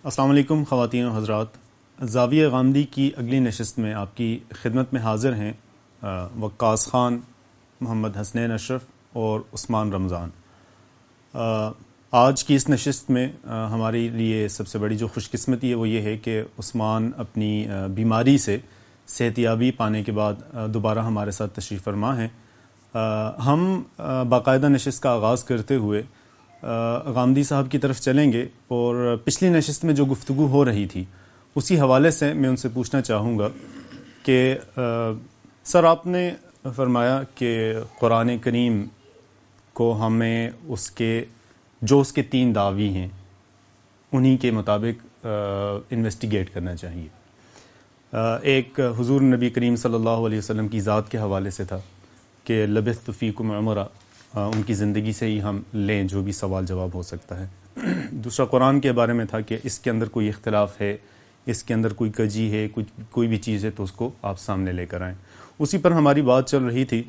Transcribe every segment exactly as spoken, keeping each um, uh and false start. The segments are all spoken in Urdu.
السلام علیکم خواتین و حضرات. زاویہ غامدی کی اگلی نشست میں آپ کی خدمت میں حاضر ہیں وقاص خان، محمد حسنین اشرف اور عثمان رمضان. آج کی اس نشست میں ہمارے لیے سب سے بڑی جو خوش قسمتی ہے وہ یہ ہے کہ عثمان اپنی بیماری سے صحتیابی پانے کے بعد دوبارہ ہمارے ساتھ تشریف فرما ہیں. ہم باقاعدہ نشست کا آغاز کرتے ہوئے غامدی صاحب کی طرف چلیں گے اور پچھلی نشست میں جو گفتگو ہو رہی تھی اسی حوالے سے میں ان سے پوچھنا چاہوں گا کہ سر، آپ نے فرمایا کہ قرآن کریم کو ہمیں اس کے جو اس کے تین دعوی ہیں انہی کے مطابق انویسٹیگیٹ کرنا چاہیے. ایک حضور نبی کریم صلی اللہ علیہ وسلم کی ذات کے حوالے سے تھا کہ لبثت فیکم عمرا، ان کی زندگی سے ہی ہم لیں جو بھی سوال جواب ہو سکتا ہے. دوسرا قرآن کے بارے میں تھا کہ اس کے اندر کوئی اختلاف ہے، اس کے اندر کوئی کجی ہے، کوئی کوئی بھی چیز ہے تو اس کو آپ سامنے لے کر آئیں. اسی پر ہماری بات چل رہی تھی.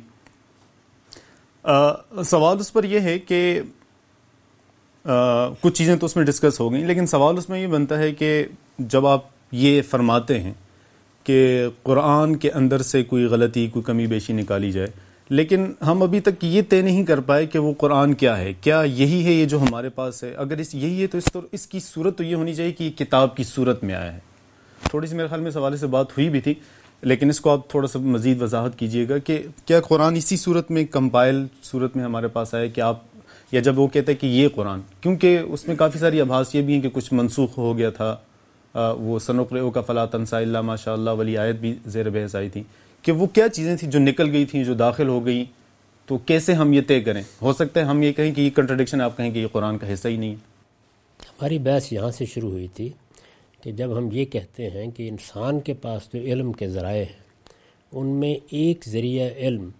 آ, سوال اس پر یہ ہے کہ آ, کچھ چیزیں تو اس میں ڈسکس ہو گئیں، لیکن سوال اس میں یہ بنتا ہے کہ جب آپ یہ فرماتے ہیں کہ قرآن کے اندر سے کوئی غلطی، کوئی کمی بیشی نکالی جائے، لیکن ہم ابھی تک یہ طے نہیں کر پائے کہ وہ قرآن کیا ہے. کیا یہی ہے یہ جو ہمارے پاس ہے؟ اگر اس یہی ہے تو اس, طور اس کی صورت تو یہ ہونی چاہیے کہ یہ کتاب کی صورت میں آیا ہے. تھوڑی سی میرے خیال میں اس حوالے سے بات ہوئی بھی تھی، لیکن اس کو آپ تھوڑا سا مزید وضاحت کیجئے گا کہ کیا قرآن اسی صورت میں کمپائل صورت میں ہمارے پاس آیا کہ آپ، یا جب وہ کہتے ہیں کہ یہ قرآن، کیونکہ اس میں کافی ساری آبھاس یہ بھی ہیں کہ کچھ منسوخ ہو گیا تھا، وہ سنقرئک فلا تنسى الا ما شاء اللہ والی آیت بھی زیر بحث آئی تھی، کہ وہ کیا چیزیں تھیں جو نکل گئی تھیں، جو داخل ہو گئی. تو کیسے ہم یہ طے کریں؟ ہو سکتا ہے ہم یہ کہیں کہ یہ کنٹرڈکشن، آپ کہیں کہ یہ قرآن کا حصہ ہی نہیں ہے. ہماری بحث یہاں سے شروع ہوئی تھی کہ جب ہم یہ کہتے ہیں کہ انسان کے پاس جو علم کے ذرائع ہیں ان میں ایک ذریعہ علم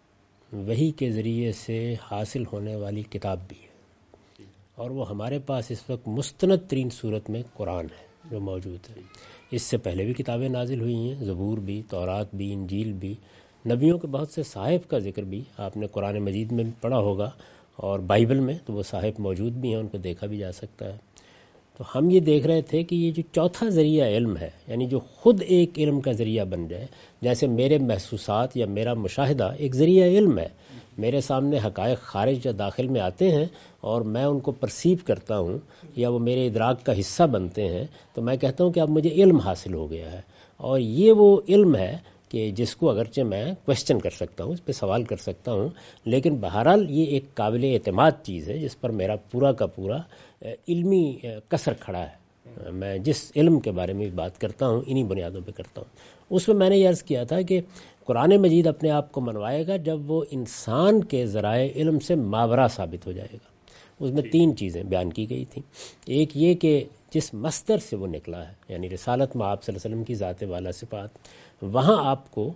وحی کے ذریعے سے حاصل ہونے والی کتاب بھی ہے، اور وہ ہمارے پاس اس وقت مستند ترین صورت میں قرآن ہے جو موجود ہے. اس سے پہلے بھی کتابیں نازل ہوئی ہیں، زبور بھی، تورات بھی، انجیل بھی، نبیوں کے بہت سے صحائف کا ذکر بھی آپ نے قرآن مجید میں پڑھا ہوگا، اور بائبل میں تو وہ صحائف موجود بھی ہیں، ان کو دیکھا بھی جا سکتا ہے. تو ہم یہ دیکھ رہے تھے کہ یہ جو چوتھا ذریعہ علم ہے، یعنی جو خود ایک علم کا ذریعہ بن جائے، جیسے میرے محسوسات یا میرا مشاہدہ ایک ذریعہ علم ہے، میرے سامنے حقائق خارج یا داخل میں آتے ہیں اور میں ان کو پرسیو کرتا ہوں یا وہ میرے ادراک کا حصہ بنتے ہیں، تو میں کہتا ہوں کہ اب مجھے علم حاصل ہو گیا ہے. اور یہ وہ علم ہے کہ جس کو اگرچہ میں کویسچن کر سکتا ہوں، اس پہ سوال کر سکتا ہوں، لیکن بہرحال یہ ایک قابل اعتماد چیز ہے جس پر میرا پورا کا پورا علمی کثر کھڑا ہے. میں جس علم کے بارے میں بات کرتا ہوں انہی بنیادوں پہ کرتا ہوں. اس میں میں نے یہ عرض کیا تھا کہ قرآن مجید اپنے آپ کو منوائے گا جب وہ انسان کے ذرائع علم سے ماورا ثابت ہو جائے گا. اس میں تین چیزیں بیان کی گئی تھیں. ایک یہ کہ جس مصدر سے وہ نکلا ہے، یعنی رسالت میں آپ صلی اللہ علیہ وسلم کی ذات والا صفات، وہاں آپ کو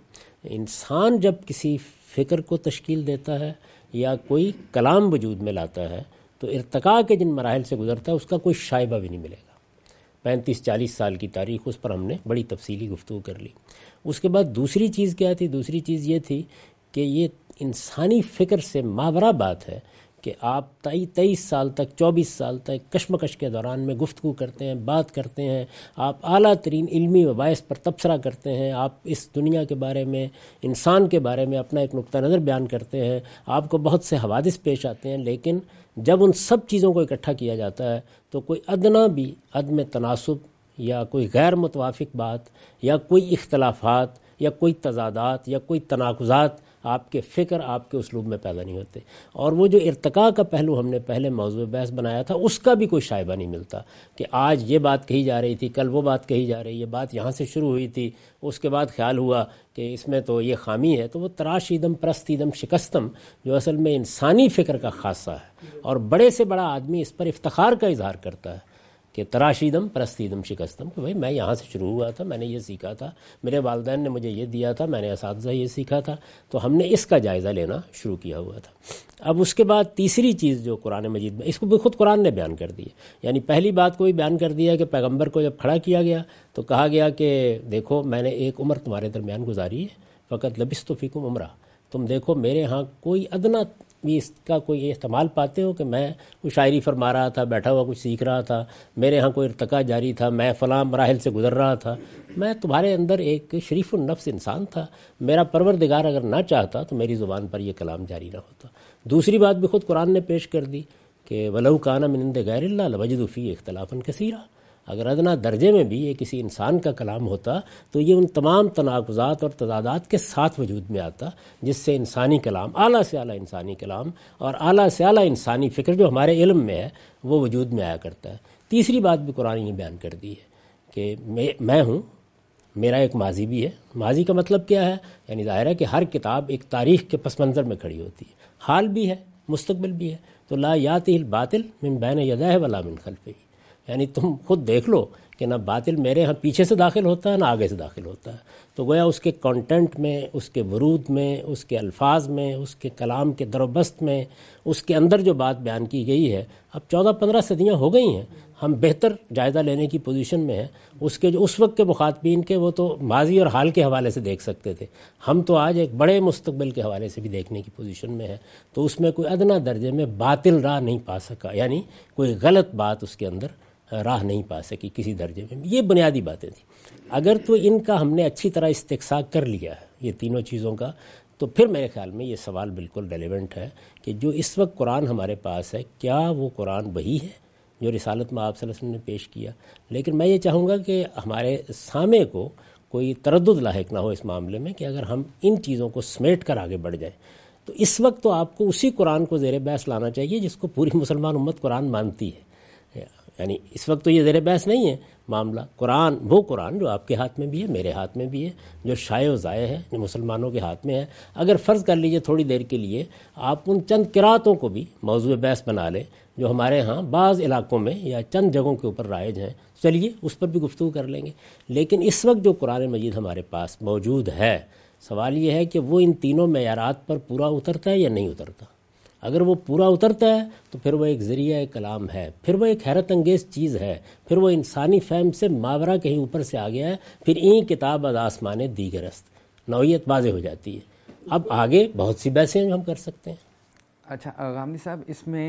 انسان جب کسی فکر کو تشکیل دیتا ہے یا کوئی کلام وجود میں لاتا ہے تو ارتقاء کے جن مراحل سے گزرتا ہے اس کا کوئی شائبہ بھی نہیں ملے گا. پینتیس چالیس سال کی تاریخ، اس پر ہم نے بڑی تفصیلی گفتگو کر لی. اس کے بعد دوسری چیز کیا تھی؟ دوسری چیز یہ تھی کہ یہ انسانی فکر سے ماورا بات ہے کہ آپ تیئیس سال تک، چوبیس سال تک کشمکش کے دوران میں گفتگو کرتے ہیں، بات کرتے ہیں، آپ اعلیٰ ترین علمی مباحث پر تبصرہ کرتے ہیں، آپ اس دنیا کے بارے میں، انسان کے بارے میں اپنا ایک نقطہ نظر بیان کرتے ہیں، آپ کو بہت سے حوادث پیش آتے ہیں، لیکن جب ان سب چیزوں کو اکٹھا کیا جاتا ہے تو کوئی ادنا بھی عدم تناسب یا کوئی غیر متوافق بات یا کوئی اختلافات یا کوئی تضادات یا کوئی تناقضات آپ کے فکر، آپ کے اسلوب میں پیدا نہیں ہوتے. اور وہ جو ارتقاء کا پہلو ہم نے پہلے موضوع بحث بنایا تھا، اس کا بھی کوئی شائبہ نہیں ملتا کہ آج یہ بات کہی جا رہی تھی، کل وہ بات کہی جا رہی ہے، بات یہاں سے شروع ہوئی تھی، اس کے بعد خیال ہوا کہ اس میں تو یہ خامی ہے. تو وہ تراشیدم پرستیدم شکستم جو اصل میں انسانی فکر کا خاصہ ہے، اور بڑے سے بڑا آدمی اس پر افتخار کا اظہار کرتا ہے کہ تراشیدم پرستیدم شکستم، کہ بھائی میں یہاں سے شروع ہوا تھا، میں نے یہ سیکھا تھا، میرے والدین نے مجھے یہ دیا تھا، میں نے اساتذہ یہ سیکھا تھا، تو ہم نے اس کا جائزہ لینا شروع کیا ہوا تھا. اب اس کے بعد تیسری چیز جو قرآن مجید میں، اس کو بھی خود قرآن نے بیان کر دی ہے. یعنی پہلی بات کو بھی بیان کر دیا کہ پیغمبر کو جب کھڑا کیا گیا تو کہا گیا کہ دیکھو میں نے ایک عمر تمہارے درمیان گزاری ہے، فقط لبثت فیکم عمرہ، تم دیکھو میرے ہاں کوئی ادنا بھی اس کا کوئی استعمال پاتے ہو کہ میں کوئی شاعری فرما رہا تھا، بیٹھا ہوا کچھ سیکھ رہا تھا، میرے ہاں کوئی ارتقا جاری تھا، میں فلاں مراحل سے گزر رہا تھا، میں تمہارے اندر ایک شریف النفس انسان تھا، میرا پروردگار اگر نہ چاہتا تو میری زبان پر یہ کلام جاری نہ ہوتا۔ دوسری بات بھی خود قرآن نے پیش کر دی کہ وَلَوْ كَانَ مِنْ عِنْدِ غَيْرِ اللَّهِ لَوَجَدُوا فِيهِ اخْتِلَافًا كَثِيرًا، اگر ادنا درجے میں بھی یہ کسی انسان کا کلام ہوتا تو یہ ان تمام تناقضات اور تضادات کے ساتھ وجود میں آتا جس سے انسانی کلام، اعلیٰ سے اعلیٰ انسانی کلام اور اعلیٰ سے اعلیٰ انسانی فکر جو ہمارے علم میں ہے وہ وجود میں آیا کرتا ہے۔ تیسری بات بھی قرآن نے بیان کر دی ہے کہ میں میں ہوں، میرا ایک ماضی بھی ہے۔ ماضی کا مطلب کیا ہے؟ یعنی ظاہر ہے کہ ہر کتاب ایک تاریخ کے پس منظر میں کھڑی ہوتی ہے، حال بھی ہے، مستقبل بھی ہے۔ تو لا یاتہ الباطل من بین یدیہ ولا من خلفہ، یعنی تم خود دیکھ لو کہ نہ باطل میرے ہاں پیچھے سے داخل ہوتا ہے نہ آگے سے داخل ہوتا ہے۔ تو گویا اس کے کانٹینٹ میں، اس کے ورود میں، اس کے الفاظ میں، اس کے کلام کے در و بست میں، اس کے اندر جو بات بیان کی گئی ہے، اب چودہ پندرہ صدیاں ہو گئی ہیں، ہم بہتر جائزہ لینے کی پوزیشن میں ہیں۔ اس کے جو اس وقت کے مخاطبین کے وہ تو ماضی اور حال کے حوالے سے دیکھ سکتے تھے، ہم تو آج ایک بڑے مستقبل کے حوالے سے بھی دیکھنے کی پوزیشن میں ہیں۔ تو اس میں کوئی ادنا درجے میں باطل راہ نہیں پا سکا، یعنی کوئی غلط بات اس کے اندر راہ نہیں پا سکی کسی درجے میں۔ یہ بنیادی باتیں تھیں۔ اگر تو ان کا ہم نے اچھی طرح استقصاء کر لیا ہے یہ تینوں چیزوں کا، تو پھر میرے خیال میں یہ سوال بالکل ریلیونٹ ہے کہ جو اس وقت قرآن ہمارے پاس ہے کیا وہ قرآن وہی ہے جو رسالت میں آپ صلی اللہ علیہ وسلم نے پیش کیا؟ لیکن میں یہ چاہوں گا کہ ہمارے سامع کو کوئی تردد لاحق نہ ہو اس معاملے میں کہ اگر ہم ان چیزوں کو سمیٹ کر آگے بڑھ جائیں تو اس وقت تو آپ کو اسی قرآن کو زیر بحث لانا چاہیے جس کو پوری مسلمان امت قرآن مانتی ہے۔ یعنی اس وقت تو یہ زیر بحث نہیں ہے معاملہ، قرآن وہ قرآن جو آپ کے ہاتھ میں بھی ہے، میرے ہاتھ میں بھی ہے، جو شائع و ضائع ہے، جو مسلمانوں کے ہاتھ میں ہے۔ اگر فرض کر لیجئے تھوڑی دیر کے لیے آپ ان چند قراتوں کو بھی موضوع بحث بنا لیں جو ہمارے ہاں بعض علاقوں میں یا چند جگہوں کے اوپر رائج ہیں، چلیے اس پر بھی گفتگو کر لیں گے۔ لیکن اس وقت جو قرآن مجید ہمارے پاس موجود ہے، سوال یہ ہے کہ وہ ان تینوں معیارات پر پورا اترتا ہے یا نہیں اترتا۔ اگر وہ پورا اترتا ہے تو پھر وہ ایک ذریعہ کلام ہے، پھر وہ ایک حیرت انگیز چیز ہے، پھر وہ انسانی فہم سے ماورا کہیں اوپر سے آ گیا ہے، پھر این کتاب از آسمان دیگر است، نوعیت واضح ہو جاتی ہے۔ اب آگے بہت سی بحثیں ہم کر سکتے ہیں۔ اچھا غامدی صاحب، اس میں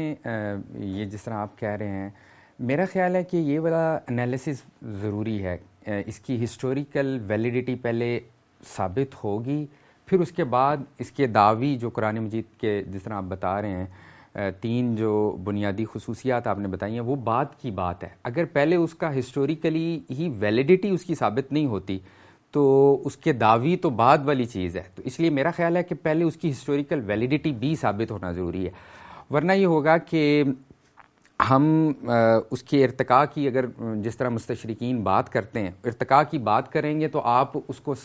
یہ جس طرح آپ کہہ رہے ہیں، میرا خیال ہے کہ یہ والا انالیسس ضروری ہے، اس کی ہسٹوریکل ویلیڈیٹی پہلے ثابت ہوگی، پھر اس کے بعد اس کے دعوی جو قرآن مجید کے جس طرح آپ بتا رہے ہیں، تین جو بنیادی خصوصیات آپ نے بتائی ہیں وہ بعد کی بات ہے۔ اگر پہلے اس کا ہسٹوریکلی ہی ویلیڈیٹی اس کی ثابت نہیں ہوتی تو اس کے دعوی تو بعد والی چیز ہے، تو اس لیے میرا خیال ہے کہ پہلے اس کی ہسٹوریکل ویلیڈیٹی بھی ثابت ہونا ضروری ہے، ورنہ یہ ہوگا کہ ہم اس کے ارتقاء کی، اگر جس طرح مستشرقین بات کرتے ہیں ارتقاء کی بات کریں گے تو آپ اس کو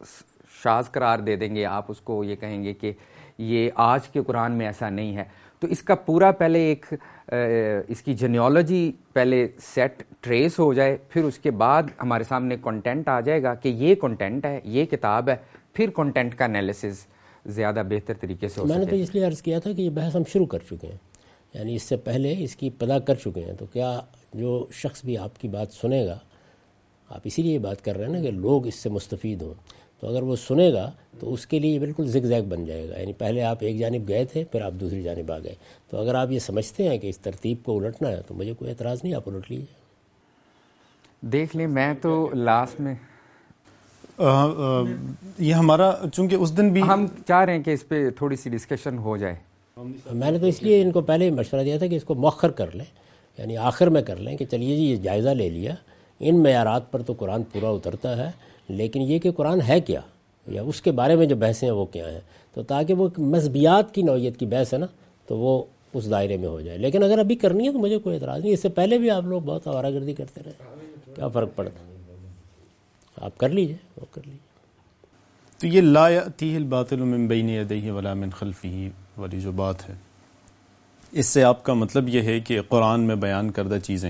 شاذ قرار دے دیں گے، آپ اس کو یہ کہیں گے کہ یہ آج کے قرآن میں ایسا نہیں ہے۔ تو اس کا پورا پہلے ایک اس کی جینیالوجی پہلے سیٹ ٹریس ہو جائے، پھر اس کے بعد ہمارے سامنے کنٹینٹ آ جائے گا کہ یہ کنٹینٹ ہے، یہ کتاب ہے، پھر کنٹینٹ کا انالیسس زیادہ بہتر طریقے سے ہو سکے۔ میں نے تو اس لیے عرض کیا تھا کہ یہ بحث ہم شروع کر چکے ہیں، یعنی اس سے پہلے اس کی ابتدا کر چکے ہیں۔ تو کیا جو شخص بھی آپ کی بات سنے گا، آپ اسی لیے بات کر رہے ہیں نا کہ لوگ اس سے مستفید ہوں، تو اگر وہ سنے گا تو اس کے لیے بالکل زگ زیگ بن جائے گا، یعنی پہلے آپ ایک جانب گئے تھے پھر آپ دوسری جانب آ گئے۔ تو اگر آپ یہ سمجھتے ہیں کہ اس ترتیب کو الٹنا ہے تو مجھے کوئی اعتراض نہیں، آپ الٹ لیجیے۔ دیکھ لیں، میں تو لاسٹ میں آ, آ, یہ ہمارا چونکہ اس دن بھی ہم چاہ رہے ہیں کہ اس پہ تھوڑی سی ڈسکشن ہو جائے۔ میں نے تو اس لیے ان کو پہلے ہی مشورہ دیا تھا کہ اس کو مؤخر کر لیں، یعنی آخر میں کر لیں کہ چلیے جی یہ جائزہ لے لیا، ان معیارات پر تو قرآن پورا اترتا ہے، لیکن یہ کہ قرآن ہے کیا یا اس کے بارے میں جو بحثیں ہیں وہ کیا ہیں، تو تاکہ وہ مذہبیات کی نوعیت کی بحث ہے نا تو وہ اس دائرے میں ہو جائے۔ لیکن اگر ابھی کرنی ہے تو مجھے کوئی اعتراض نہیں، اس سے پہلے بھی آپ لوگ بہت آوارہ گردی کرتے رہے، کیا فرق پڑتا، آپ کر لیجئے، وہ کر لیجئے۔ تو یہ لا یأتیہ الباطل من بین یدیہ ولا من خلفہ والی جو بات ہے، اس سے آپ کا مطلب یہ ہے کہ قرآن میں بیان کردہ چیزیں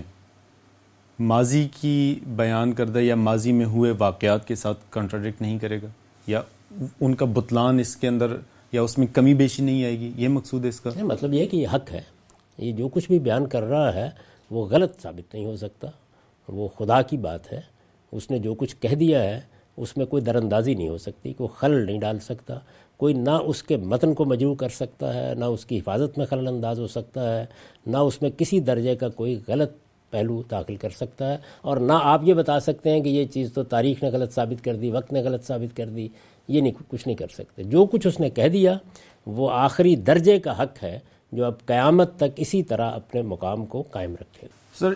ماضی کی بیان کردہ یا ماضی میں ہوئے واقعات کے ساتھ کنٹراڈکٹ نہیں کرے گا، یا ان کا بطلان اس کے اندر یا اس میں کمی بیشی نہیں آئے گی، یہ مقصود ہے اس کا؟ مطلب یہ ہے کہ یہ حق ہے، یہ جو کچھ بھی بیان کر رہا ہے وہ غلط ثابت نہیں ہو سکتا، وہ خدا کی بات ہے، اس نے جو کچھ کہہ دیا ہے اس میں کوئی در اندازی نہیں ہو سکتی، کوئی خلل نہیں ڈال سکتا، کوئی نہ اس کے متن کو مجروح کر سکتا ہے، نہ اس کی حفاظت میں خلل انداز ہو سکتا ہے، نہ اس میں کسی درجے کا کوئی غلط پہلو داخل کر سکتا ہے، اور نہ آپ یہ بتا سکتے ہیں کہ یہ چیز تو تاریخ نے غلط ثابت کر دی، وقت نے غلط ثابت کر دی. یہ نہیں، کچھ نہیں کر سکتے. جو کچھ اس نے کہہ دیا وہ آخری درجے کا حق ہے جو اب قیامت تک اسی طرح اپنے مقام کو قائم رکھے. سر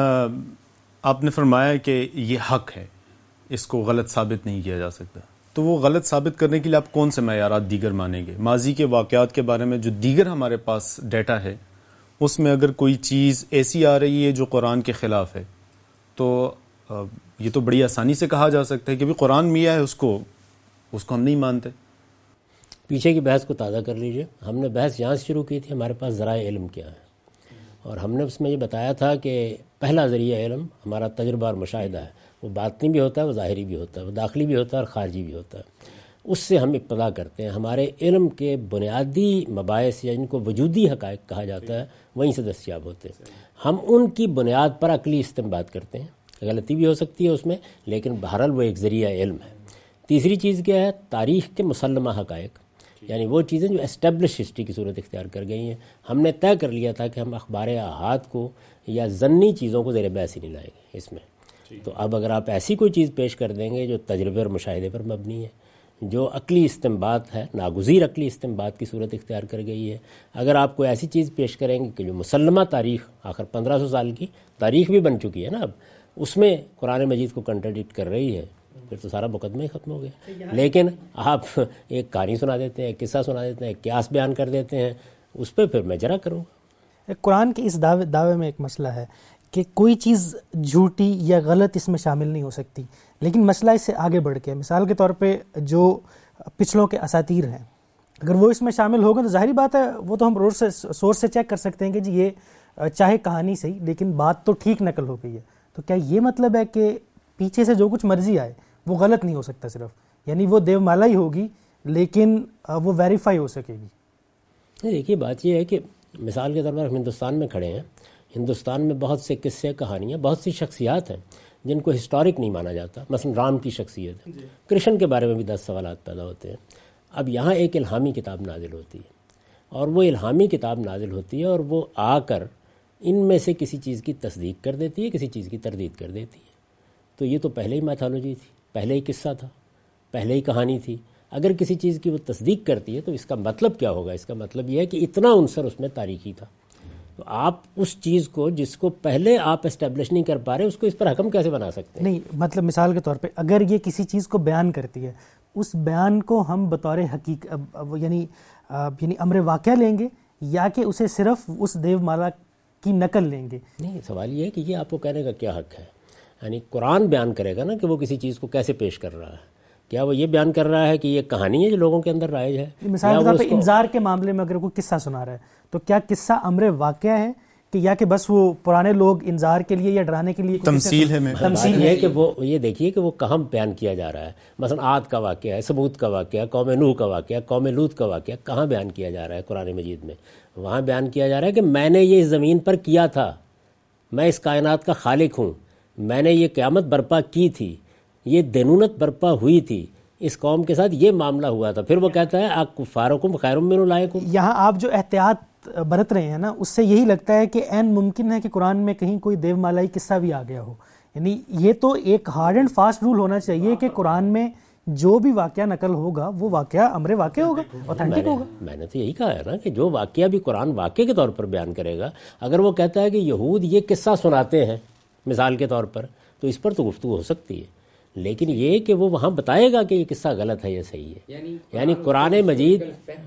آپ نے فرمایا کہ یہ حق ہے، اس کو غلط ثابت نہیں کیا جا سکتا، تو وہ غلط ثابت کرنے کے لیے آپ کون سے معیارات دیگر مانیں گے؟ ماضی کے واقعات کے بارے میں جو دیگر ہمارے پاس ڈیٹا ہے اس میں اگر کوئی چیز ایسی آ رہی ہے جو قرآن کے خلاف ہے تو یہ تو بڑی آسانی سے کہا جا سکتا ہے کہ بھی قرآن میں ہے، اس کو اس کو ہم نہیں مانتے. پیچھے کی بحث کو تازہ کر لیجئے. ہم نے بحث یہاں سے شروع کی تھی ہمارے پاس ذرائع علم کیا ہے، اور ہم نے اس میں یہ بتایا تھا کہ پہلا ذریعہ علم ہمارا تجربہ اور مشاہدہ ہے. وہ باطنی بھی ہوتا ہے، وہ ظاہری بھی ہوتا ہے، وہ داخلی بھی ہوتا ہے اور خارجی بھی ہوتا ہے. اس سے ہم ابتدا کرتے ہیں. ہمارے علم کے بنیادی مباحث یا جن کو وجودی حقائق کہا جاتا ہے وہیں سے دستیاب ہوتے ہیں. ہم ان کی بنیاد پر عقلی استنباط کرتے ہیں. غلطی بھی ہو سکتی ہے اس میں، لیکن بہرحال وہ ایک ذریعہ علم ہے. تیسری چیز کیا ہے؟ تاریخ کے مسلمہ حقائق، یعنی وہ چیزیں جو اسٹیبلش ہسٹری کی صورت اختیار کر گئی ہیں. ہم نے طے کر لیا تھا کہ ہم اخبار احاد کو یا ضمنی چیزوں کو زیر بحث ہی نہیں لائیں گے اس میں. تو اب اگر آپ ایسی کوئی چیز پیش کر دیں گے جو تجربے اور مشاہدے پر مبنی ہے، جو عقلی استنباط ہے، ناگزیر عقلی استنباط کی صورت اختیار کر گئی ہے، اگر آپ کوئی ایسی چیز پیش کریں گے کہ جو مسلمہ تاریخ، آخر پندرہ سو سال کی تاریخ بھی بن چکی ہے نا اب، اس میں قرآن مجید کو کنٹرڈکٹ کر رہی ہے، پھر تو سارا مقدمہ ہی ختم ہو گیا. لیکن آپ ایک کہانی سنا دیتے ہیں، ایک قصہ سنا دیتے ہیں، ایک قیاس بیان کر دیتے ہیں، اس پہ پھر میں جرا کروں گا. قرآن کے اس دعوے دعوے میں ایک مسئلہ ہے کہ کوئی چیز جھوٹی یا غلط اس میں شامل نہیں ہو سکتی، لیکن مسئلہ اس سے آگے بڑھ کے، مثال کے طور پہ جو پچھلوں کے اساطیر ہیں اگر وہ اس میں شامل ہوگا تو ظاہری بات ہے وہ تو ہم روز سے سورس سے چیک کر سکتے ہیں کہ جی یہ چاہے کہانی صحیح لیکن بات تو ٹھیک نقل ہو گئی ہے. تو کیا یہ مطلب ہے کہ پیچھے سے جو کچھ مرضی آئے وہ غلط نہیں ہو سکتا صرف، یعنی وہ دیو مالا ہی ہوگی لیکن وہ ویریفائی ہو سکے گی؟ دیکھیے بات یہ ہے کہ مثال کے طور پر ہندوستان میں کھڑے ہیں، ہندوستان میں بہت سے قصے، کہانیاں، بہت سی شخصیات ہیں جن کو ہسٹورک نہیں مانا جاتا. مثلا رام کی شخصیت ہے، کرشن کے بارے میں بھی دس سوالات پیدا ہوتے ہیں. اب یہاں ایک الہامی کتاب نازل ہوتی ہے، اور وہ الہامی کتاب نازل ہوتی ہے اور وہ آ کر ان میں سے کسی چیز کی تصدیق کر دیتی ہے، کسی چیز کی تردید کر دیتی ہے. تو یہ تو پہلے ہی میتھالوجی تھی، پہلے ہی قصہ تھا، پہلے ہی کہانی تھی. اگر کسی چیز کی وہ تصدیق کرتی ہے تو اس کا مطلب کیا ہوگا؟ اس کا مطلب یہ ہے کہ اتنا عنصر اس میں تاریخی تھا. تو آپ اس چیز کو جس کو پہلے آپ اسٹیبلش نہیں کر پا رہے اس کو اس پر حکم کیسے بنا سکتے ہیں؟ نہیں، مطلب مثال کے طور پہ اگر یہ کسی چیز کو بیان کرتی ہے، اس بیان کو ہم بطور حقیقت یعنی یعنی امر واقعہ لیں گے یا کہ اسے صرف اس دیو مالا کی نقل لیں گے؟ نہیں، سوال یہ ہے کہ یہ آپ کو کہنے کا کیا حق ہے. یعنی قرآن بیان کرے گا نا کہ وہ کسی چیز کو کیسے پیش کر رہا ہے. کیا وہ یہ بیان کر رہا ہے کہ یہ کہانی ہے جو لوگوں کے اندر رائج ہے؟ مثال کے طور پہ انذار کے معاملے میں اگر کوئی قصہ سنا رہا ہے تو کیا قصہ امر واقعہ ہے کہ یا کہ بس وہ پرانے لوگ انذار کے لیے یا ڈرانے کے لیے تمثیل ہے؟ تمثیل ہے کہ وہ یہ دیکھیے کہ وہ کہاں بیان کیا جا رہا ہے. مثلا عاد کا واقعہ ہے، ثمود کا واقعہ، قوم نوح کا واقعہ، قوم لوط کا واقعہ کہاں بیان کیا جا رہا ہے قرآن مجید میں؟ وہاں بیان کیا جا رہا ہے کہ میں نے یہ اس زمین پر کیا تھا، میں اس کائنات کا خالق ہوں، میں نے یہ قیامت برپا کی تھی، یہ دینونت برپا ہوئی تھی، اس قوم کے ساتھ یہ معاملہ ہوا تھا. پھر وہ کہتا ہے آپ کفارکم خیر من اولئکم. یہاں آپ جو احتیاط برت رہے ہیں نا اس سے یہی لگتا ہے کہ عین ممکن ہے کہ قرآن میں کہیں کوئی دیو مالائی قصہ بھی آ گیا ہو. یعنی یہ تو ایک ہارڈ اینڈ فاسٹ رول ہونا چاہیے کہ قرآن میں جو بھی واقعہ نقل ہوگا وہ واقعہ امر واقع ہوگا، اوتھینٹک ہوگا. میں نے تو یہی کہا ہے نا کہ جو واقعہ بھی قرآن واقعے کے طور پر بیان کرے گا، اگر وہ کہتا ہے کہ یہود یہ قصہ سناتے ہیں مثال کے طور پر، تو اس پر تو گفتگو ہو سکتی ہے. لیکن یہ کہ وہ وہاں بتائے گا کہ یہ قصہ غلط ہے یا صحیح ہے. یعنی قرآن مجید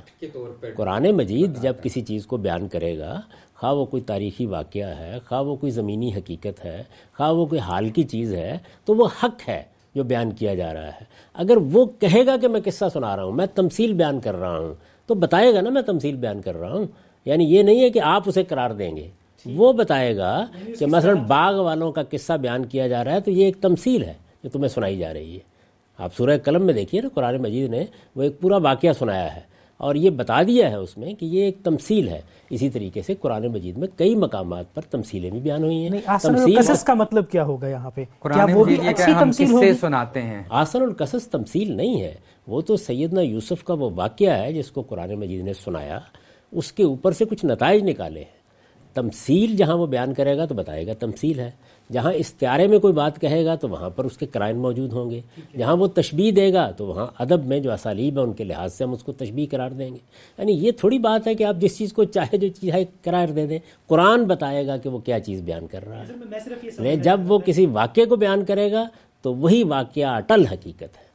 قرآن مجید جب کسی چیز کو بیان کرے گا، خواہ وہ کوئی تاریخی واقعہ ہے، خواہ وہ کوئی زمینی حقیقت ہے، خواہ وہ کوئی حال کی چیز ہے، تو وہ حق ہے جو بیان کیا جا رہا ہے. اگر وہ کہے گا کہ میں قصہ سنا رہا ہوں، میں تمثیل بیان کر رہا ہوں، تو بتائے گا نا میں تمثیل بیان کر رہا ہوں. یعنی یہ نہیں ہے کہ آپ اسے قرار دیں گے، وہ بتائے گا کہ مثلا باغ والوں کا قصہ بیان کیا جا رہا ہے تو یہ ایک تمثیل ہے جو تمہیں سنائی جا رہی ہے. آپ سورہ قلم میں دیکھیے نا، قرآن مجید نے وہ ایک پورا واقعہ سنایا ہے اور یہ بتا دیا ہے اس میں کہ یہ ایک تمثیل ہے. اسی طریقے سے قرآن مجید میں کئی مقامات پر تمثیلیں بھی بیان ہوئی ہیں. احسن القصص کا مطلب کیا ہوگا یہاں پہ؟ کیا وہ بھی اچھی تمثیل ہوگی؟ سناتے ہیں. احسن القصص تمثیل نہیں ہے، وہ تو سیدنا یوسف کا وہ واقعہ ہے جس کو قرآن مجید نے سنایا، اس کے اوپر سے کچھ نتائج نکالے ہیں. تمثیل جہاں وہ بیان کرے گا تو بتائے گا تمثیل ہے، جہاں استعارے میں کوئی بات کہے گا تو وہاں پر اس کے قرائن موجود ہوں گے، جہاں وہ تشبیہ دے گا تو وہاں ادب میں جو اسالیب ہے ان کے لحاظ سے ہم اس کو تشبیہ قرار دیں گے. یعنی یہ تھوڑی بات ہے کہ آپ جس چیز کو چاہے جو چیز ہے قرار دے دیں. قرآن بتائے گا کہ وہ کیا چیز بیان کر رہا ہے. جب وہ کسی واقعے کو بیان کرے گا تو وہی واقعہ اٹل حقیقت ہے.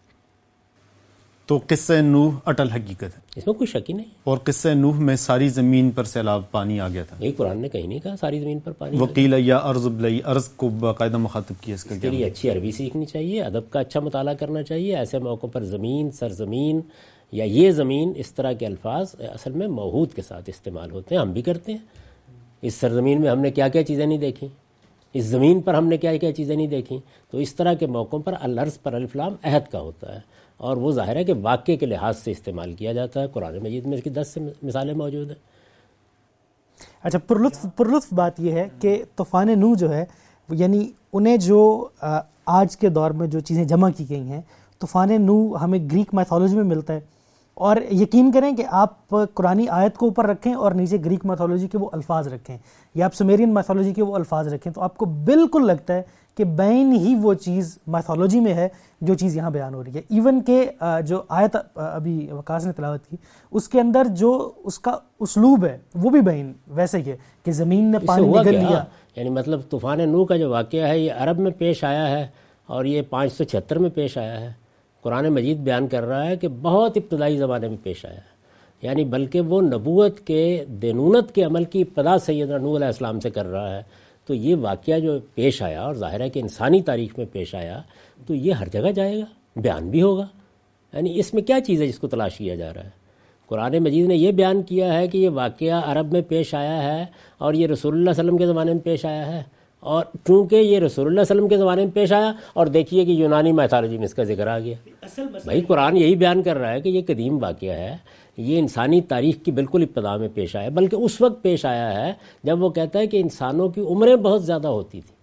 تو قصہ نوح اٹل حقیقت ہے، اس میں کوئی شک ہی نہیں. اور قصہ نوح میں ساری زمین پر سیلاب پانی آ گیا تھا. یہ قرآن نے کہیں نہیں کہا ساری زمین پر پانی. وکیل یا ارض ابلئی، ارض کو باقاعدہ مخاطب کیا. اس کا کے لیے اچھی عربی سیکھنی چاہیے، ادب کا اچھا مطالعہ کرنا چاہیے. ایسے موقعوں پر زمین، سرزمین یا یہ زمین، اس طرح کے الفاظ اصل میں موہود کے ساتھ استعمال ہوتے ہیں. ہم بھی کرتے ہیں. اس سرزمین میں ہم نے کیا کیا چیزیں نہیں دیکھیں، اس زمین پر ہم نے کیا کیا چیزیں نہیں دیکھیں. تو اس طرح کے موقعوں پر الارض پر الف لام عہد کا ہوتا ہے، اور وہ ظاہر ہے کہ واقعے کے لحاظ سے استعمال کیا جاتا ہے. قرآن مجید میں اس کی دس سے مثالیں موجود ہیں. اچھا، پرلطف پرلطف بات یہ ہے کہ طوفان نوح جو ہے، یعنی انہیں جو آج کے دور میں جو چیزیں جمع کی گئی ہیں، طوفان نوح ہمیں گریک میتھولوجی میں ملتا ہے. اور یقین کریں کہ آپ قرآنی آیت کو اوپر رکھیں اور نیچے گریک میتھولوجی کے وہ الفاظ رکھیں، یا آپ سومیرین میتھولوجی کے وہ الفاظ رکھیں، تو آپ کو بالکل لگتا ہے کہ بین ہی وہ چیز میتھولوجی میں ہے جو چیز یہاں بیان ہو رہی ہے. ایون کہ جو آیت ابھی وقاص نے تلاوت کی، اس کے اندر جو اس کا اسلوب ہے وہ بھی بین ویسے ہی ہے کہ زمین نے پانی نگل لیا. یعنی مطلب طوفان نوح کا جو واقعہ ہے یہ عرب میں پیش آیا ہے اور یہ پانچ سو چھہتر میں پیش آیا ہے. قرآن مجید بیان کر رہا ہے کہ بہت ابتدائی زمانے میں پیش آیا ہے. یعنی بلکہ وہ نبوت کے دینونت کے عمل کی ابتدا سیدنا نوح علیہ السلام سے کر رہا ہے. تو یہ واقعہ جو پیش آیا، اور ظاہر ہے کہ انسانی تاریخ میں پیش آیا، تو یہ ہر جگہ جائے گا، بیان بھی ہوگا. یعنی اس میں کیا چیز ہے جس کو تلاش کیا جا رہا ہے؟ قرآن مجید نے یہ بیان کیا ہے کہ یہ واقعہ عرب میں پیش آیا ہے اور یہ رسول اللہ صلی اللہ علیہ وسلم کے زمانے میں پیش آیا ہے. اور چونکہ یہ رسول اللہ صلی اللہ علیہ وسلم کے زمانے میں پیش آیا، اور دیکھیے کہ یونانی میتھولوجی میں اس کا ذکر آ گیا. بھائی قرآن یہی بیان کر رہا ہے کہ یہ قدیم واقعہ ہے، یہ انسانی تاریخ کی بالکل ابتدا میں پیش آیا، بلکہ اس وقت پیش آیا ہے جب وہ کہتا ہے کہ انسانوں کی عمریں بہت زیادہ ہوتی تھیں.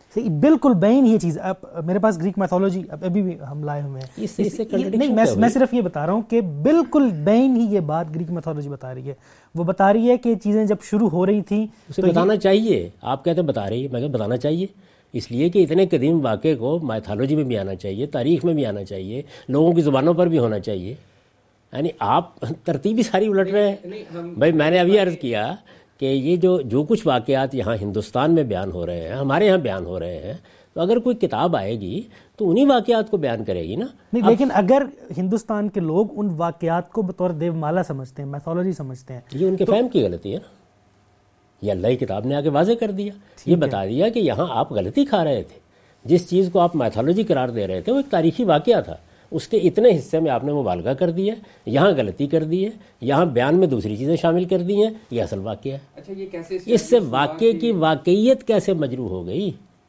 بالکل بین یہ چیز. اب میرے پاس گریک میتھولوجی ابھی بھی ہم لائے ہوئے ہیں. اس سے نہیں، میں صرف یہ بتا رہا ہوں کہ بالکل بین ہی یہ بات گریک میتھولوجی بتا رہی ہے. وہ بتا رہی ہے کہ چیزیں جب شروع ہو رہی تھیں اسے بتانا چاہیے. آپ کہتے ہیں بتا رہی ہے، میں کہتا بتانا چاہیے، اس لیے کہ اتنے قدیم واقعے کو میتھولوجی میں بھی آنا چاہیے، تاریخ میں بھی آنا چاہیے، لوگوں کی زبانوں پر بھی ہونا چاہیے. یعنی آپ ترتیبی ساری الٹ رہے ہیں. بھائی میں نے ابھی عرض کیا کہ یہ جو جو کچھ واقعات یہاں ہندوستان میں بیان ہو رہے ہیں، ہمارے یہاں بیان ہو رہے ہیں، تو اگر کوئی کتاب آئے گی تو انہی واقعات کو بیان کرے گی نا. نہیں، لیکن اگر ہندوستان کے لوگ ان واقعات کو بطور دیو مالا سمجھتے ہیں، میتھولوجی سمجھتے ہیں، یہ ان کے فہم کی غلطی ہے نا. یہ اللہ کی کتاب نے آگے واضح کر دیا، یہ بتا دیا کہ یہاں آپ غلطی کھا رہے تھے. جس چیز کو آپ میتھولوجی قرار دے رہے تھے وہ ایک تاریخی واقعہ تھا، اس کے اتنے حصے میں آپ نے مبالغہ کر دیا، یہاں غلطی کر دی ہے، یہاں بیان میں دوسری چیزیں شامل کر دی ہیں. یہ اصل واقعہ ہے. اچھا، یہ کیسے اس سے واقعے کی واقعیت کیسے مجروح ہو گئی؟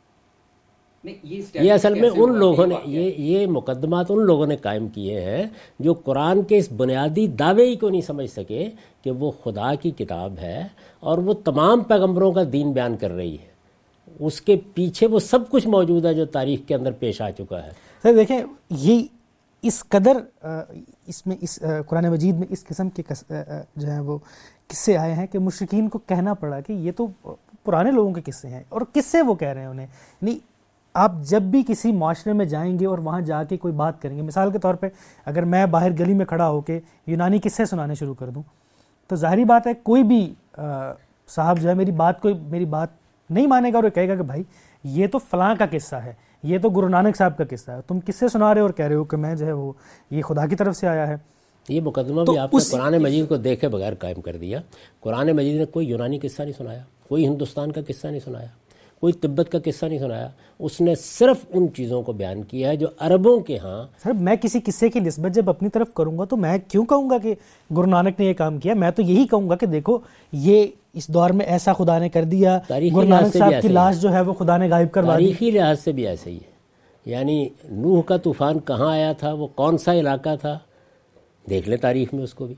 یہ اصل میں ان لوگوں نے یہ یہ مقدمات ان لوگوں نے قائم کیے ہیں جو قرآن کے اس بنیادی دعوے ہی کو نہیں سمجھ سکے کہ وہ خدا کی کتاب ہے اور وہ تمام پیغمبروں کا دین بیان کر رہی ہے. اس کے پیچھے وہ سب کچھ موجود ہے جو تاریخ کے اندر پیش آ چکا ہے. سر دیکھیں، یہ اس قدر اس میں اس قرآن مجید میں اس قسم کے جو ہیں وہ قصے آئے ہیں کہ مشرکین کو کہنا پڑا کہ یہ تو پرانے لوگوں کے قصے ہیں. اور قصے وہ کہہ رہے ہیں انہیں. نہیں، آپ جب بھی کسی معاشرے میں جائیں گے اور وہاں جا کے کوئی بات کریں گے، مثال کے طور پہ اگر میں باہر گلی میں کھڑا ہو کے یونانی قصے سنانے شروع کر دوں تو ظاہری بات ہے کوئی بھی صاحب جو ہے میری بات کوئی میری بات نہیں مانے گا اور کہے گا کہ بھائی یہ تو فلاں کا قصہ ہے، یہ تو گرو نانک صاحب کا قصہ ہے، تم کس سے سنا رہے ہو اور کہہ رہے ہو کہ میں جو ہے وہ یہ خدا کی طرف سے آیا ہے. یہ مقدمہ بھی آپ نے قرآن مجید کو دیکھے بغیر قائم کر دیا. قرآن مجید نے کوئی یونانی قصہ نہیں سنایا، کوئی ہندوستان کا قصہ نہیں سنایا، کوئی تبت کا قصہ نہیں سنایا. اس نے صرف ان چیزوں کو بیان کیا ہے جو عربوں کے ہاں. سر میں کسی قصے کی نسبت جب اپنی طرف کروں گا تو میں کیوں کہوں گا کہ گرو نانک نے یہ کام کیا؟ میں تو یہی کہوں گا کہ دیکھو یہ اس دور میں ایسا خدا نے کر دیا، گرو نانک صاحب کی لاش جو ہے وہ خدا نے غائب کروا دی. تاریخی لحاظ سے بھی ایسے ہی ہے. یعنی نوح کا طوفان کہاں آیا تھا، وہ کون سا علاقہ تھا، دیکھ لیں تاریخ میں اس کو بھی.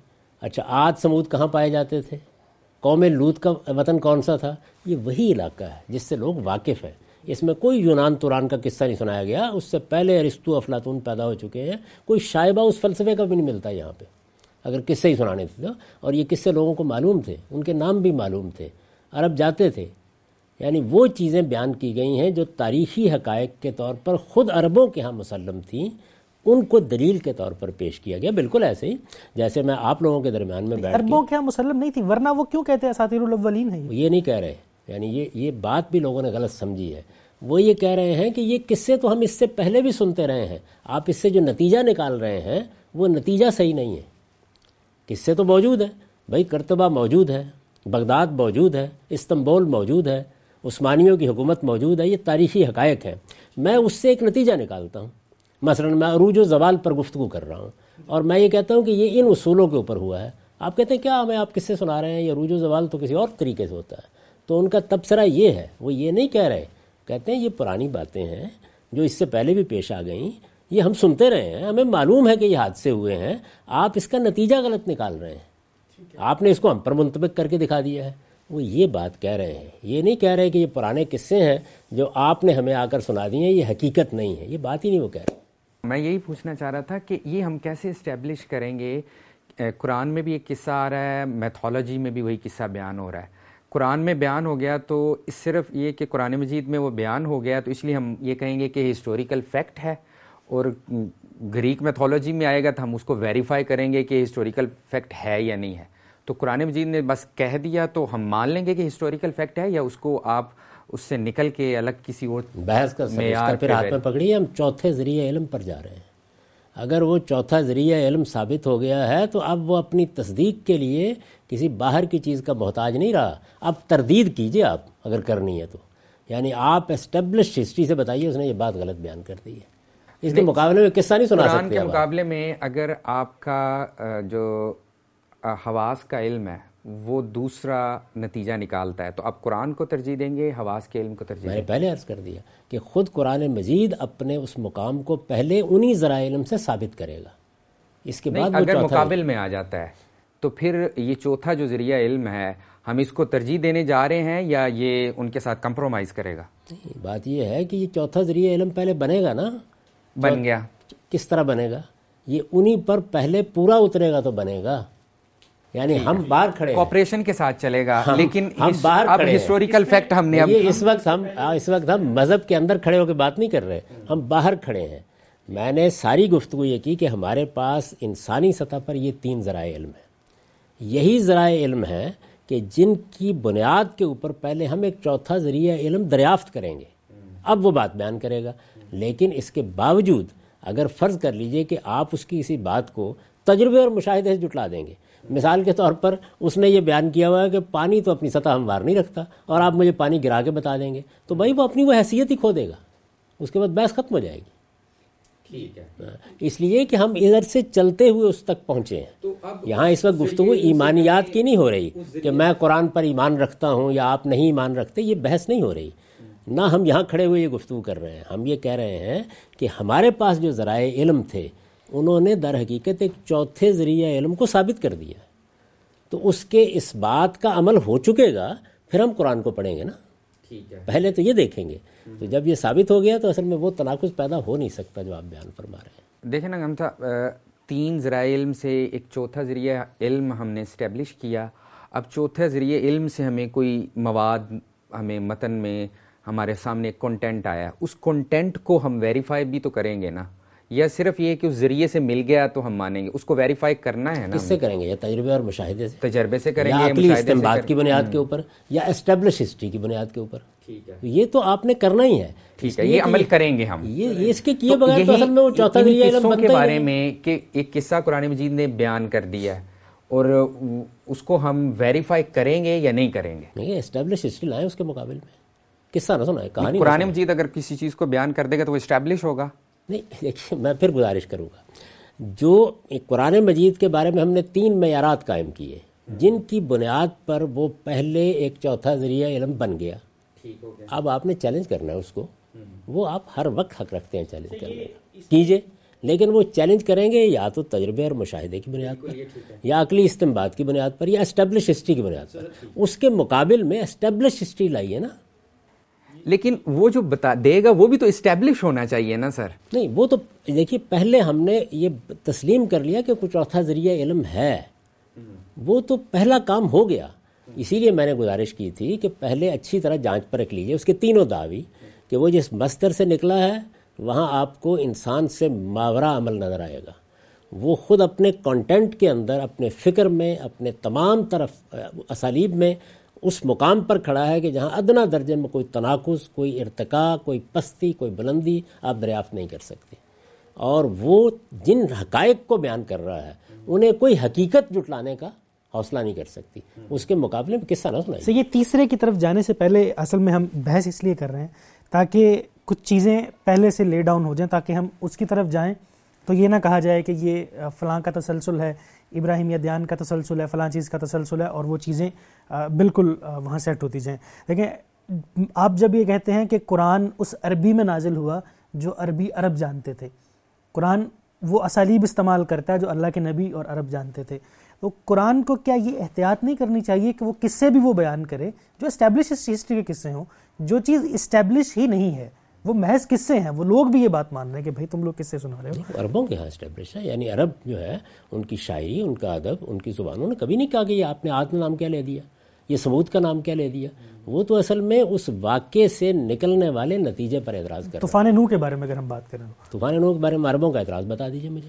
اچھا عاد سمود کہاں پائے جاتے تھے؟ قوم لوط کا وطن کون سا تھا؟ یہ وہی علاقہ ہے جس سے لوگ واقف ہیں. اس میں کوئی یونان توران کا قصہ نہیں سنایا گیا، اس سے پہلے ارسطو افلاطون پیدا ہو چکے ہیں. کوئی شائبہ اس فلسفے کا بھی نہیں ملتا یہاں پہ اگر قصے ہی سنانے تھے تو. اور یہ قصے لوگوں کو معلوم تھے، ان کے نام بھی معلوم تھے، عرب جاتے تھے. یعنی وہ چیزیں بیان کی گئی ہیں جو تاریخی حقائق کے طور پر خود عربوں کے ہاں مسلم تھیں، ان کو دلیل کے طور پر پیش کیا گیا. بالکل ایسے ہی جیسے میں آپ لوگوں کے درمیان میں بیٹھ عربوں کے ہاں مسلم نہیں تھی، ورنہ وہ کیوں کہتے ہیں اساطیر الاولین ہیں؟ یہ نہیں کہہ رہے، یعنی یہ یہ بات بھی لوگوں نے غلط سمجھی ہے. وہ یہ کہہ رہے ہیں کہ یہ قصے تو ہم اس سے پہلے بھی سنتے رہے ہیں، آپ اس سے جو نتیجہ نکال رہے ہیں وہ نتیجہ صحیح نہیں ہے. قصے تو موجود ہیں بھائی، کرتبہ موجود ہے، بغداد موجود ہے، استنبول موجود ہے، عثمانیوں کی حکومت موجود ہے، یہ تاریخی حقائق ہیں. میں اس سے ایک نتیجہ نکالتا ہوں. مثلا میں عروج و زوال پر گفتگو کر رہا ہوں اور میں یہ کہتا ہوں کہ یہ ان اصولوں کے اوپر ہوا ہے. آپ کہتے ہیں کیا ہمیں آپ کس سے سنا رہے ہیں، یہ عروج و زوال تو کسی اور طریقے سے ہوتا ہے. تو ان کا تبصرہ یہ ہے، وہ یہ نہیں کہہ رہے، کہتے ہیں یہ پرانی باتیں ہیں جو اس سے پہلے بھی پیش آ گئیں، یہ ہم سنتے رہے ہیں، ہمیں معلوم ہے کہ یہ حادثے ہوئے ہیں، آپ اس کا نتیجہ غلط نکال رہے ہیں، آپ نے اس کو ہم پر منطبق کر کے دکھا دیا ہے. وہ یہ بات کہہ رہے ہیں، یہ نہیں کہہ رہے کہ یہ پرانے قصے ہیں جو آپ نے ہمیں آ کر سنا دیے ہیں، یہ حقیقت نہیں ہے. یہ بات ہی نہیں وہ کہہ رہے. میں یہی پوچھنا چاہ رہا تھا کہ یہ ہم کیسے اسٹیبلش کریں گے؟ قرآن میں بھی ایک قصہ آ رہا ہے، میتھولوجی میں بھی وہی قصہ بیان ہو رہا ہے. قرآن میں بیان ہو گیا تو صرف یہ کہ قرآن مجید میں وہ بیان ہو گیا تو اس لیے ہم یہ کہیں گے کہ ہسٹوریکل فیکٹ ہے، اور گریک میتھولوجی میں آئے گا تو ہم اس کو ویریفائی کریں گے کہ ہسٹوریکل فیکٹ ہے یا نہیں ہے. تو قرآن مجید نے بس کہہ دیا تو ہم مان لیں گے کہ ہسٹوریکل فیکٹ ہے، یا اس کو آپ اس سے نکل کے الگ کسی اور بحث کا سبق پھر ہاتھ میں پکڑیے. ہم چوتھے ذریعہ علم پر جا رہے ہیں. اگر وہ چوتھا ذریعہ علم ثابت ہو گیا ہے تو اب وہ اپنی تصدیق کے لیے کسی باہر کی چیز کا محتاج نہیں رہا. اب تردید کیجئے آپ اگر کرنی ہے تو، یعنی آپ اسٹیبلش ہسٹری سے بتائیے اس نے یہ بات غلط بیان کر دی ہے. اس کے مقابلے میں قصہ نہیں سنا سکتے. قرآن کے مقابلے میں اگر آپ کا جو حواس کا علم ہے وہ دوسرا نتیجہ نکالتا ہے تو آپ قرآن کو ترجیح دیں گے، حواس کے علم کو ترجیح دیں گے؟ میں نے پہلے عرض کر دیا کہ خود قرآن مجید اپنے اس مقام کو پہلے انہی ذرائع علم سے ثابت کرے گا. اس کے بعد اگر مقابل میں آ جاتا ہے تو پھر یہ چوتھا جو ذریعہ علم ہے ہم اس کو ترجیح دینے جا رہے ہیں یا یہ ان کے ساتھ کمپرومائز کرے گا؟ بات یہ ہے کہ یہ چوتھا ذریعہ علم پہلے بنے گا نا. بن گیا. کس طرح بنے گا؟ یہ انہی پر پہلے پورا اترے گا تو بنے گا. یعنی ہم باہر کھڑے ہیں، کوپریشن کے ساتھ چلے گا، لیکن ہم باہر اب ہسٹوریکل فیکٹ ہم نے یہ اس وقت ہم اس وقت ہم مذہب کے اندر کھڑے ہو کے بات نہیں کر رہے، ہم باہر کھڑے ہیں. میں نے ساری گفتگو یہ کی کہ ہمارے پاس انسانی سطح پر یہ تین ذرائع علم ہیں. یہی ذرائع علم ہیں کہ جن کی بنیاد کے اوپر پہلے ہم ایک چوتھا ذریعہ علم دریافت کریں گے، اب وہ بات بیان کرے گا. لیکن اس کے باوجود اگر فرض کر لیجئے کہ آپ اس کی کسی بات کو تجربے اور مشاہدے سے جٹلا دیں گے، مثال کے طور پر اس نے یہ بیان کیا ہوا ہے کہ پانی تو اپنی سطح ہموار نہیں رکھتا اور آپ مجھے پانی گرا کے بتا دیں گے، تو بھائی وہ اپنی وہ حیثیت ہی کھو دے گا، اس کے بعد بحث ختم ہو جائے گی. ٹھیک ہے، اس لیے کہ ہم ادھر سے چلتے ہوئے اس تک پہنچے ہیں. یہاں اس وقت گفتگو ایمانیات کی نہیں ہو رہی کہ میں قرآن پر ایمان رکھتا ہوں یا آپ نہیں ایمان رکھتے، یہ بحث نہیں ہو رہی. نہ ہم یہاں کھڑے ہوئے یہ گفتگو کر رہے ہیں. ہم یہ کہہ رہے ہیں کہ ہمارے پاس جو ذرائع علم تھے انہوں نے در حقیقت ایک چوتھے ذریعہ علم کو ثابت کر دیا. تو اس کے اس بات کا عمل ہو چکے گا پھر ہم قرآن کو پڑھیں گے نا. ٹھیک ہے، پہلے تو یہ دیکھیں گے. تو جب یہ ثابت ہو گیا تو اصل میں وہ تناقض پیدا ہو نہیں سکتا جو آپ بیان فرما رہے ہیں. دیکھیں نا ہم تین ذرائع علم سے ایک چوتھا ذریعہ علم ہم نے اسٹیبلش کیا. اب چوتھے ذریعہ علم سے ہمیں کوئی مواد، ہمیں متن میں ہمارے سامنے کنٹینٹ آیا، اس کنٹینٹ کو ہم ویریفائی بھی تو کریں گے نا، یا صرف یہ کہ اس ذریعے سے مل گیا تو ہم مانیں گے؟ اس کو ویریفائی کرنا ہے نا. کس سے کریں گے؟ یا تجربے اور مشاہدے سے؟ تجربے سے کریں گے، یا عقلی استنباط کی بنیاد کے اوپر، یا اسٹیبلش ہسٹری کی بنیاد کے اوپر. ٹھیک ہے، یہ تو آپ نے کرنا ہی ہے. ٹھیک ہے، یہ عمل کریں گے ہم. یہ اس کے کیے بغیر تو اصل میں وہ چوتھا ذریعہ علم بنتا ہی نہیں. کے بارے میں کہ ایک قصہ قرآن مجید نے بیان کر دیا ہے اور اس کو ہم ویریفائی کریں گے یا نہیں کریں گے؟ نہیں، اسٹیبلش ہسٹری لائیں اس کے مقابل میں. قصہ نہ سنائیں، کہانی. قرآن مجید اگر کسی چیز کو بیان کر دے گا تو وہ اسٹیبلش ہوگا. نہیں دیکھیے، میں پھر گزارش کروں گا، جو قرآن مجید کے بارے میں ہم نے تین معیارات قائم کیے جن کی بنیاد پر وہ پہلے ایک چوتھا ذریعہ علم بن گیا. اب آپ نے چیلنج کرنا ہے اس کو، وہ آپ ہر وقت حق رکھتے ہیں چیلنج کرنے کا، کیجئے. لیکن وہ چیلنج کریں گے یا تو تجربے اور مشاہدے کی بنیاد پر یا عقلی استنباط کی بنیاد پر یا اسٹیبلش ہسٹری کی بنیاد پر. اس کے مقابل میں اسٹیبلش ہسٹری لائیے نا. لیکن وہ جو بتا دے گا وہ بھی تو اسٹیبلش ہونا چاہیے نا سر. نہیں وہ تو دیکھیے پہلے ہم نے یہ تسلیم کر لیا کہ کچھ چوتھا ذریعہ علم ہے, وہ تو پہلا کام ہو گیا. اسی لیے میں نے گزارش کی تھی کہ پہلے اچھی طرح جانچ پرکھ لیجیے اس کے تینوں دعوی کہ وہ جس مصدر سے نکلا ہے وہاں آپ کو انسان سے ماورا عمل نظر آئے گا. وہ خود اپنے کانٹینٹ کے اندر, اپنے فکر میں, اپنے تمام طرف اسالیب میں اس مقام پر کھڑا ہے کہ جہاں ادنا درجے میں کوئی تناقض, کوئی ارتقاء, کوئی پستی, کوئی بلندی آپ دریافت نہیں کر سکتے. اور وہ جن حقائق کو بیان کر رہا ہے انہیں کوئی حقیقت جٹلانے کا حوصلہ نہیں کر سکتی. اس کے مقابلے میں قصہ نہ سنائیے. سر یہ تیسرے کی طرف جانے سے پہلے اصل میں ہم بحث اس لیے کر رہے ہیں تاکہ کچھ چیزیں پہلے سے لے ڈاؤن ہو جائیں, تاکہ ہم اس کی طرف جائیں تو یہ نہ کہا جائے کہ یہ فلاں کا تسلسل ہے, ابراہیمیہ دیان کا تسلسل ہے, فلاں چیز کا تسلسل ہے, اور وہ چیزیں بالکل وہاں سیٹ ہوتی جائیں. دیکھیں آپ جب یہ کہتے ہیں کہ قرآن اس عربی میں نازل ہوا جو عربی عرب جانتے تھے, قرآن وہ اسالیب استعمال کرتا ہے جو اللہ کے نبی اور عرب جانتے تھے, تو قرآن کو کیا یہ احتیاط نہیں کرنی چاہیے کہ وہ قصے بھی وہ بیان کرے جو اسٹیبلش ہسٹری کے قصے ہوں؟ جو چیز اسٹیبلش ہی نہیں ہے وہ محض قصے ہیں, وہ لوگ بھی یہ بات مان رہے ہیں کہ بھائی تم لوگ قصے سنا رہے ہو. عربوں کے ہاں اسٹیبلش ہے, یعنی عرب جو ہے ان کی شاعری, ان کا ادب, ان کی زبانوں نے کبھی نہیں کہا کہ یہ آپ نے عاد کا نام کیا لے دیا, یہ ثمود کا نام کیا لے دیا. وہ تو اصل میں اس واقعے سے نکلنے والے نتیجے پر اعتراض کر رہے ہیں. طوفان نوح کے بارے میں اگر ہم بات کریں تو طوفان نوح کے بارے میں عربوں کا اعتراض بتا دیجیے مجھے.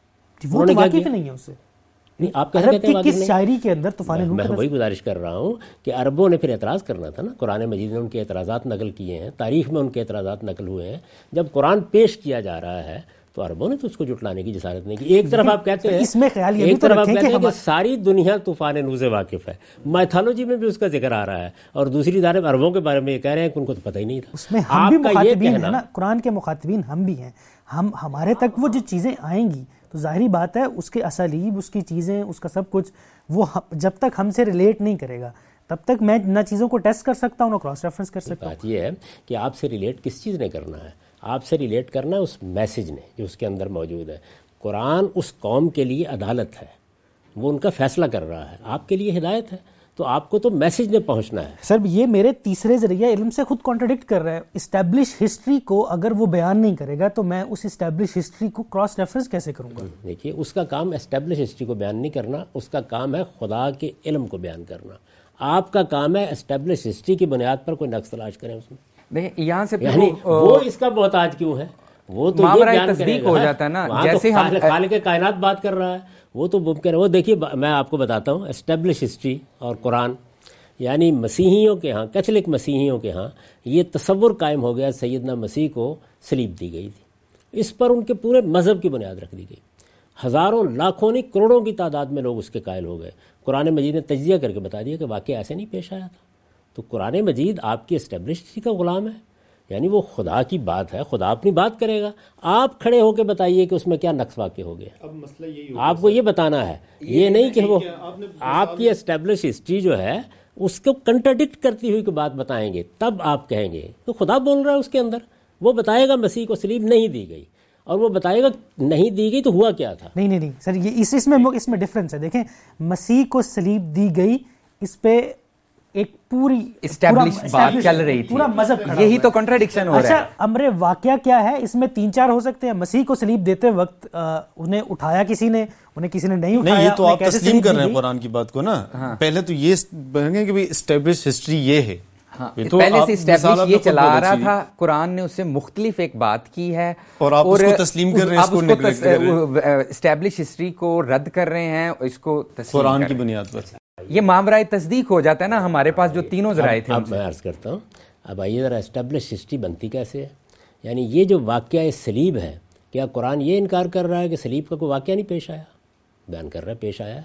وہ تو واقف نہیں ہے اس سے. نہیں آپ کہتے کہتے ہیں کس شاعری کے اندر طوفان نوح؟ میں وہی گزارش کر رہا ہوں کہ عربوں نے پھر اعتراض کرنا تھا نا. قرآن مجید نے ان کے اعتراضات نقل کیے ہیں, تاریخ میں ان کے اعتراضات نقل ہوئے ہیں. جب قرآن پیش کیا جا رہا ہے تو عربوں نے تو اس کو جٹلانے کی جسارت نہیں کی. ایک طرف آپ کہتے ہیں اس میں خیال یہ بھی ایک تو طرف آپ رکھیں کہتے ہیں کہ کہ ساری دنیا طوفان نوح سے واقف ہے, میتھالوجی میں بھی اس کا ذکر آ رہا ہے, اور دوسری طرف عربوں کے بارے میں یہ کہہ رہے ہیں کہ ان کو تو پتہ ہی نہیں تھا. اس میں ہم بھی مخاطبین ہیں نا, قرآن کے مخاطبین ہم بھی ہیں. ہم ہمارے تک وہ جو چیزیں آئیں گی تو ظاہری بات ہے اس کے اسالیب, اس کی چیزیں, اس کا سب کچھ وہ جب تک ہم سے ریلیٹ نہیں کرے گا تب تک میں نہ چیزوں کو ٹیسٹ کر سکتا ہوں نہ کراس ریفرنس کر سکتا ہوں. بات یہ ہے کہ آپ سے ریلیٹ کس چیز نے کرنا ہے, آپ سے ریلیٹ کرنا ہے اس میسج نے جو اس کے اندر موجود ہے. قرآن اس قوم کے لیے عدالت ہے, وہ ان کا فیصلہ کر رہا ہے, آپ کے لیے ہدایت ہے, تو آپ کو تو میسج میں پہنچنا ہے. سر یہ میرے تیسرے ذریعہ علم سے خود کانٹرڈکٹ کر رہا ہے. اسٹیبلش ہسٹری کو اگر وہ بیان نہیں کرے گا تو میں اس اسٹیبلش ہسٹری کو کراس ریفرنس کیسے کروں گا؟ دیکھیے اس کا کام اسٹیبلش ہسٹری کو بیان نہیں کرنا, اس کا کام ہے خدا کے علم کو بیان کرنا. آپ کا کام ہے اسٹیبلش ہسٹری کی بنیاد پر کوئی نقص تلاش کریں اس میں. دیکھیں یہاں سے یعنی وہ اس کا محتاج کیوں ہے, وہ تو یہ بیان تصدیق ہو جاتا ہے نا, جیسے ہم خالق کائنات بات کر رہا ہے, وہ تو ممکن ہے. وہ دیکھیے میں آپ کو بتاتا ہوں, اسٹیبلش ہسٹری اور قرآن, یعنی مسیحیوں کے ہاں, کیتھولک مسیحیوں کے ہاں یہ تصور قائم ہو گیا سیدنا مسیح کو صلیب دی گئی تھی, اس پر ان کے پورے مذہب کی بنیاد رکھ دی گئی. ہزاروں لاکھوں نہیں کروڑوں کی تعداد میں لوگ اس کے قائل ہو گئے. قرآن مجید نے تجزیہ کر کے بتا دیا کہ واقعہ ایسے نہیں پیش آیا تھا. تو قرآن مجید آپ کی اسٹیبلش ہسٹری کا غلام ہے, یعنی وہ خدا کی بات ہے, خدا اپنی بات کرے گا, آپ کھڑے ہو کے بتائیے کہ اس میں کیا نقص واقع ہو گیا. اب مسئلہ یہی آپ کو یہ بتانا ہے, یہ نہیں کہ وہ آپ کی اسٹیبلش ہسٹری جو ہے اس کو کنٹرڈکٹ کرتی ہوئی کوئی بات بتائیں گے, تب آپ کہیں گے تو خدا بول رہا ہے اس کے اندر. وہ بتائے گا مسیح کو صلیب نہیں دی گئی, اور وہ بتائے گا نہیں دی گئی تو ہوا کیا تھا. نہیں نہیں نہیں سر, یہ اس اس میں اس میں ڈفرنس ہے. دیکھیں مسیح کو صلیب دی گئی, اس پہ ایک پوری اسٹیبلش بات چل رہی تھی, پورا مذہب کھڑا. یہی تو کنٹراڈکشن ہو رہا ہے. اچھا امر واقعہ کیا ہے, اس میں تین چار ہو سکتے ہیں. مسیح کو صلیب دیتے وقت انہیں اٹھایا کسی نے, انہیں کسی نے نہیں اٹھایا. نہیں, یہ تو آپ تسلیم کر رہے ہیں قرآن کی بات کو نا. پہلے تو یہ بنیں کہ اسٹیبلش ہسٹری یہ ہے, پہلے سے اسٹیبلش یہ چلا آ رہا تھا. قرآن نے اس سے مختلف ایک بات کی ہے اور آپ اس کو تسلیم کر رہے ہیں, اس کو نیگلیکٹ کر رہے ہیں. اسٹیبلش ہسٹری کو رد کر رہے ہیں, اس کو قرآن کی بنیاد پر. یہ ماورائے تصدیق ہو جاتا ہے نا ہمارے پاس جو تینوں ذرائع تھے. اب میں عرض کرتا ہوں, اب آئیے ذرا اسٹیبلش ہسٹری بنتی کیسے ہے. یعنی یہ جو واقعہ صلیب ہے, کیا قرآن یہ انکار کر رہا ہے کہ صلیب کا کوئی واقعہ نہیں پیش آیا؟ بیان کر رہا ہے پیش آیا ہے.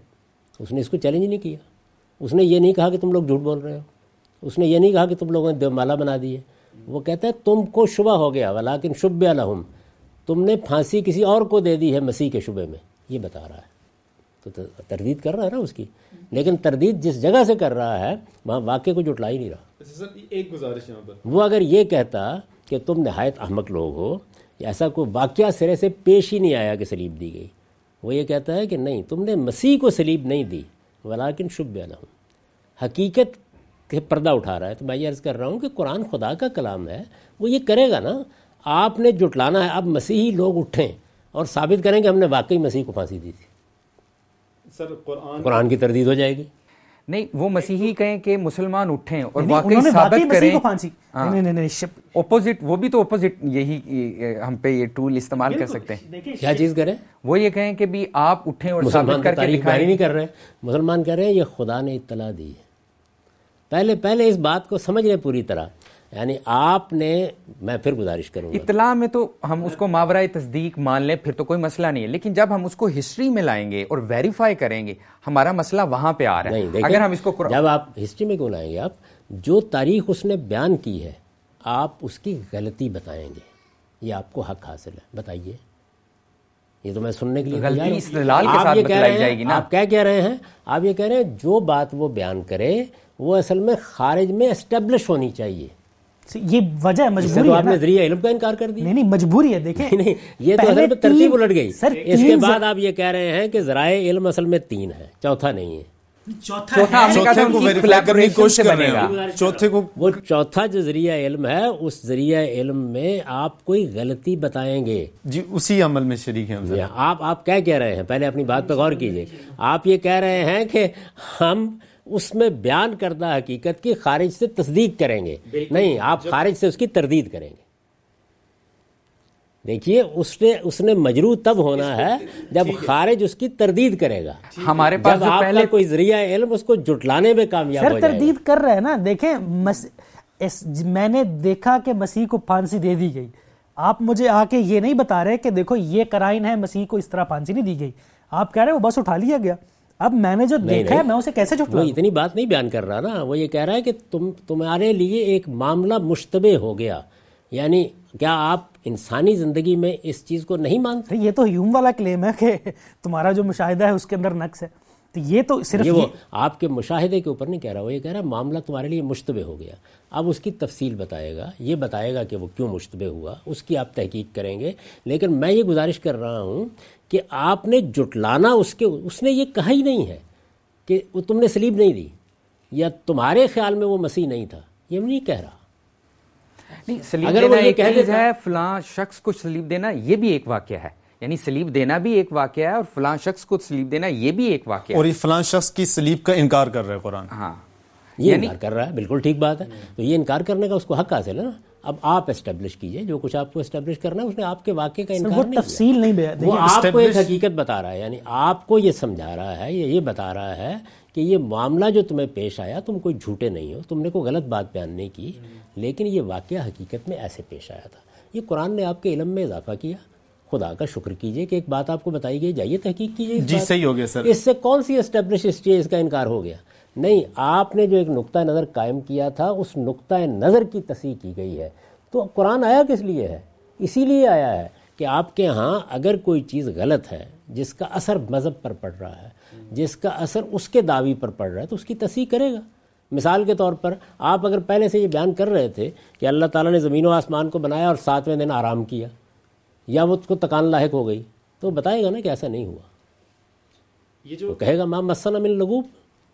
اس نے اس کو چیلنج نہیں کیا, اس نے یہ نہیں کہا کہ تم لوگ جھوٹ بول رہے ہو, اس نے یہ نہیں کہا کہ تم لوگوں نے دیومالا بنا دی ہے. وہ کہتا ہے تم کو شبہ ہو گیا, ولیکن شبہ لہم, تم نے پھانسی کسی اور کو دے دی ہے مسیح کے شبے میں, یہ بتا رہا ہے. تو تردید کر رہا ہے نا اس کی, لیکن تردید جس جگہ سے کر رہا ہے وہاں واقعے کو جٹلا ہی نہیں رہا. ایک گزارش یہاں پر, وہ اگر یہ کہتا کہ تم نہایت احمق لوگ ہو ایسا کوئی واقعہ سرے سے پیش ہی نہیں آیا کہ سلیب دی گئی. وہ یہ کہتا ہے کہ نہیں، تم نے مسیح کو سلیب نہیں دی، ولیکن شبہ لہم، حقیقت کہ پردہ اٹھا رہا ہے. تو میں یہ عرض کر رہا ہوں کہ قرآن خدا کا کلام ہے، وہ یہ کرے گا نا. آپ نے جٹلانا ہے. اب مسیحی لوگ اٹھیں اور ثابت کریں کہ ہم نے واقعی مسیح کو پھانسی دی تھی، سر قرآن قرآن کی تردید ہو جائے گی. نہیں، وہ مسیحی کہیں کہ مسلمان اٹھیں اور واقعی ثابت کریں. اپوزٹ، وہ بھی تو اپوزٹ یہی ہم پہ یہ ٹول استعمال کر سکتے ہیں. کیا چیز کریں؟ وہ یہ کہیں کہ بھی آپ اٹھیں اور ثابت کر کے دکھائیں. نہیں کر رہے مسلمان، کہہ رہے ہیں یہ خدا نے اطلاع دی ہے. پہلے پہلے اس بات کو سمجھ لیں پوری طرح. یعنی آپ نے، میں پھر گزارش کروں گا، اطلاع میں تو ہم اس کو ماورائے تصدیق مان لیں، پھر تو کوئی مسئلہ نہیں ہے. لیکن جب ہم اس کو ہسٹری میں لائیں گے اور ویریفائی کریں گے، ہمارا مسئلہ وہاں پہ آ رہا ہے. اگر ہم اس کو جب آپ ہسٹری میں کیوں لائیں گے، آپ جو تاریخ اس نے بیان کی ہے آپ اس کی غلطی بتائیں گے، یہ آپ کو حق حاصل ہے. بتائیے. یہ تو میں سننے کے لیے غلطی استدلال کے ساتھ بتلائی جائے گی نا. آپ کیا کہہ رہے ہیں؟ آپ یہ کہہ رہے ہیں جو بات وہ بیان کرے وہ اصل میں خارج میں اسٹیبلش ہونی چاہیے. یہ وجہ ہے، مجبوری ہے. آپ نے ذریعہ علم کا انکار کر دیا. نہیں نہیں، مجبوری ہے. دیکھیں نہیں، یہ تو اصل میں ترتیب الٹ گئی. اس کے بعد آپ یہ کہہ رہے ہیں کہ ذرائع علم اصل میں تین ہے، چوتھا نہیں ہے. چوتھا کو ویریفائی کرنے کی کوشش کرنے گا. چوتھے کو، وہ چوتھا جو ذریعہ علم ہے، اس ذریعہ علم میں آپ کوئی غلطی بتائیں گے. جی اسی عمل میں شریک ہیں ہم. آپ آپ کیا کہہ رہے ہیں؟ پہلے اپنی بات پہ غور کیجئے. آپ یہ کہہ رہے ہیں کہ ہم اس میں بیان کردہ حقیقت کی خارج سے تصدیق کریں گے. نہیں، آپ خارج سے اس کی تردید کریں گے. دیکھیے، اس نے اس نے مجروح تب ہونا ہے جب خارج اس کی تردید کرے گا. ہمارے پاس جب آپ کا کوئی ذریعہ علم اس کو جٹلانے میں کامیاب ہو جائے گا. تردید کر رہے ہیں نا. دیکھیں، میں نے دیکھا کہ مسیح کو پھانسی دے دی گئی. آپ مجھے آ کے یہ نہیں بتا رہے کہ دیکھو یہ کرائن ہے، مسیح کو اس طرح پھانسی نہیں دی گئی. آپ کہہ رہے ہیں وہ بس اٹھا لیا گیا. اب میں نے جو دیکھا ہے میں اسے کیسے جھٹلاؤں؟ وہ اتنی بات نہیں بیان کر رہا نا. وہ یہ کہہ رہا ہے کہ تم تمہارے لیے ایک معاملہ مشتبہ ہو گیا. یعنی کیا آپ انسانی زندگی میں اس چیز کو نہیں مانتے؟ یہ تو ہیوم والا کلیم ہے کہ تمہارا جو مشاہدہ ہے اس کے اندر نقص ہے. تو یہ تو صرف یہ وہ آپ کے مشاہدے کے اوپر نہیں کہہ رہا. وہ یہ کہہ رہا ہے معاملہ تمہارے لیے مشتبہ ہو گیا. اب اس کی تفصیل بتائے گا، یہ بتائے گا کہ وہ کیوں مشتبہ ہوا، اس کی آپ تحقیق کریں گے. لیکن میں یہ گزارش کر رہا ہوں کہ آپ نے جٹلانا اس کے، اس نے یہ کہا ہی نہیں ہے کہ تم نے سلیب نہیں دی یا تمہارے خیال میں وہ مسیح نہیں تھا. یہ نہیں کہہ رہا. نہیں، سلیب دینا ایک چیز ہے، فلاں شخص کو سلیب دینا یہ بھی ایک واقعہ ہے. یعنی سلیب دینا بھی ایک واقعہ ہے اور فلاں شخص کو سلیب دینا یہ بھی ایک واقعہ ہے. اور یہ فلاں شخص کی سلیب کا انکار کر رہا ہے قرآن. ہاں، یہ انکار کر رہا ہے، بالکل ٹھیک بات ہے. تو یہ انکار کرنے کا اس کو حق حاصل ہے نا. اب آپ اسٹیبلش کیجئے جو کچھ آپ کو اسٹیبلش کرنا ہے. اس نے آپ کے واقعے کا انکار نہیں تفصیل نہیں کیا، وہ آپ کو ایک حقیقت بتا رہا ہے. یعنی آپ کو یہ سمجھا رہا ہے، یہ یہ بتا رہا ہے کہ یہ معاملہ جو تمہیں پیش آیا، تم کوئی جھوٹے نہیں ہو، تم نے کوئی غلط بات بیان نہیں کی، لیکن یہ واقعہ حقیقت میں ایسے پیش آیا تھا. یہ قرآن نے آپ کے علم میں اضافہ کیا. خدا کا شکر کیجئے کہ ایک بات آپ کو بتائی گئی، جائیے تحقیق کیجئے. جی صحیح ہو گیا سر. اس سے کون سی اسٹیبلش ہسٹری ہے اس کا انکار ہو گیا؟ نہیں، آپ نے جو ایک نقطہ نظر قائم کیا تھا اس نقطہ نظر کی تصحیح کی گئی ہے. تو قرآن آیا کس لیے ہے؟ اسی لیے آیا ہے کہ آپ کے ہاں اگر کوئی چیز غلط ہے جس کا اثر مذہب پر پڑ رہا ہے، جس کا اثر اس کے دعوی پر پڑ رہا ہے، تو اس کی تصحیح کرے گا. مثال کے طور پر آپ اگر پہلے سے یہ بیان کر رہے تھے کہ اللہ تعالیٰ نے زمین و آسمان کو بنایا اور ساتویں دن آرام کیا، یا وہ اس کو تکان لاحق ہو گئی، تو بتائے گا نا کہ ایسا نہیں ہوا. یہ جو کہے گا ما مسنا من لغوب.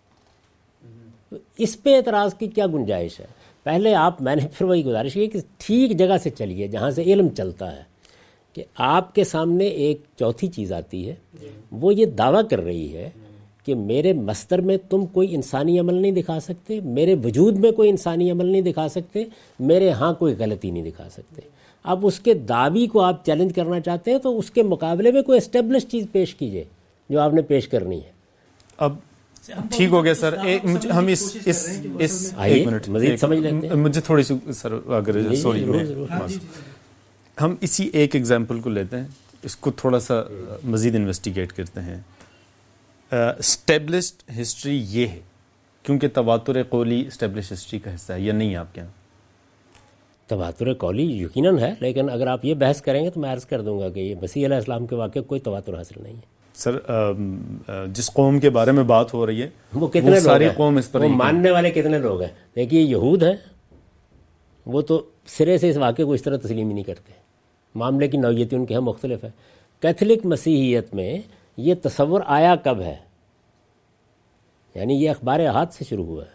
اس پہ اعتراض کی کیا گنجائش ہے؟ پہلے آپ، میں نے پھر وہی گزارش کی کہ ٹھیک جگہ سے چلیے جہاں سے علم چلتا ہے. کہ آپ کے سامنے ایک چوتھی چیز آتی ہے، وہ یہ دعویٰ کر رہی ہے کہ میرے مصدر میں تم کوئی انسانی عمل نہیں دکھا سکتے، میرے وجود میں کوئی انسانی عمل نہیں دکھا سکتے، میرے ہاں کوئی غلطی نہیں دکھا سکتے. اب اس کے دعوی کو آپ چیلنج کرنا چاہتے ہیں تو اس کے مقابلے میں کوئی اسٹیبلش چیز پیش کیجئے جو آپ نے پیش کرنی ہے. اب ٹھیک ہو گیا سر. ہم اس اس اس ایک منٹ مزید سمجھ لیتے ہیں. مجھے تھوڑی سی سر اگر سوری ہم اسی ایک ایگزامپل کو لیتے ہیں، اس کو تھوڑا سا مزید انویسٹیگیٹ کرتے ہیں. اسٹیبلشڈ ہسٹری یہ ہے کیونکہ تواتر قولی اسٹیبلش ہسٹری کا حصہ ہے یا نہیں؟ آپ کے یہاں تواتر قولی یقیناً ہے، لیکن اگر آپ یہ بحث کریں گے تو میں عرض کر دوں گا کہ یہ مسیح علیہ السلام کے واقعے کوئی تواتر حاصل نہیں ہے. سر جس قوم کے بارے میں بات ہو رہی ہے وہ کتنے ساری لوگ قوم اس پر وہ ماننے والے کتنے لوگ ہیں؟ دیکھیے یہود ہیں، وہ تو سرے سے اس واقعے کو اس طرح تسلیم ہی نہیں کرتے. معاملے کی نوعیتی ان کے یہاں مختلف ہے. کیتھولک مسیحیت میں یہ تصور آیا کب ہے؟ یعنی یہ اخبار احاد سے شروع ہوا ہے.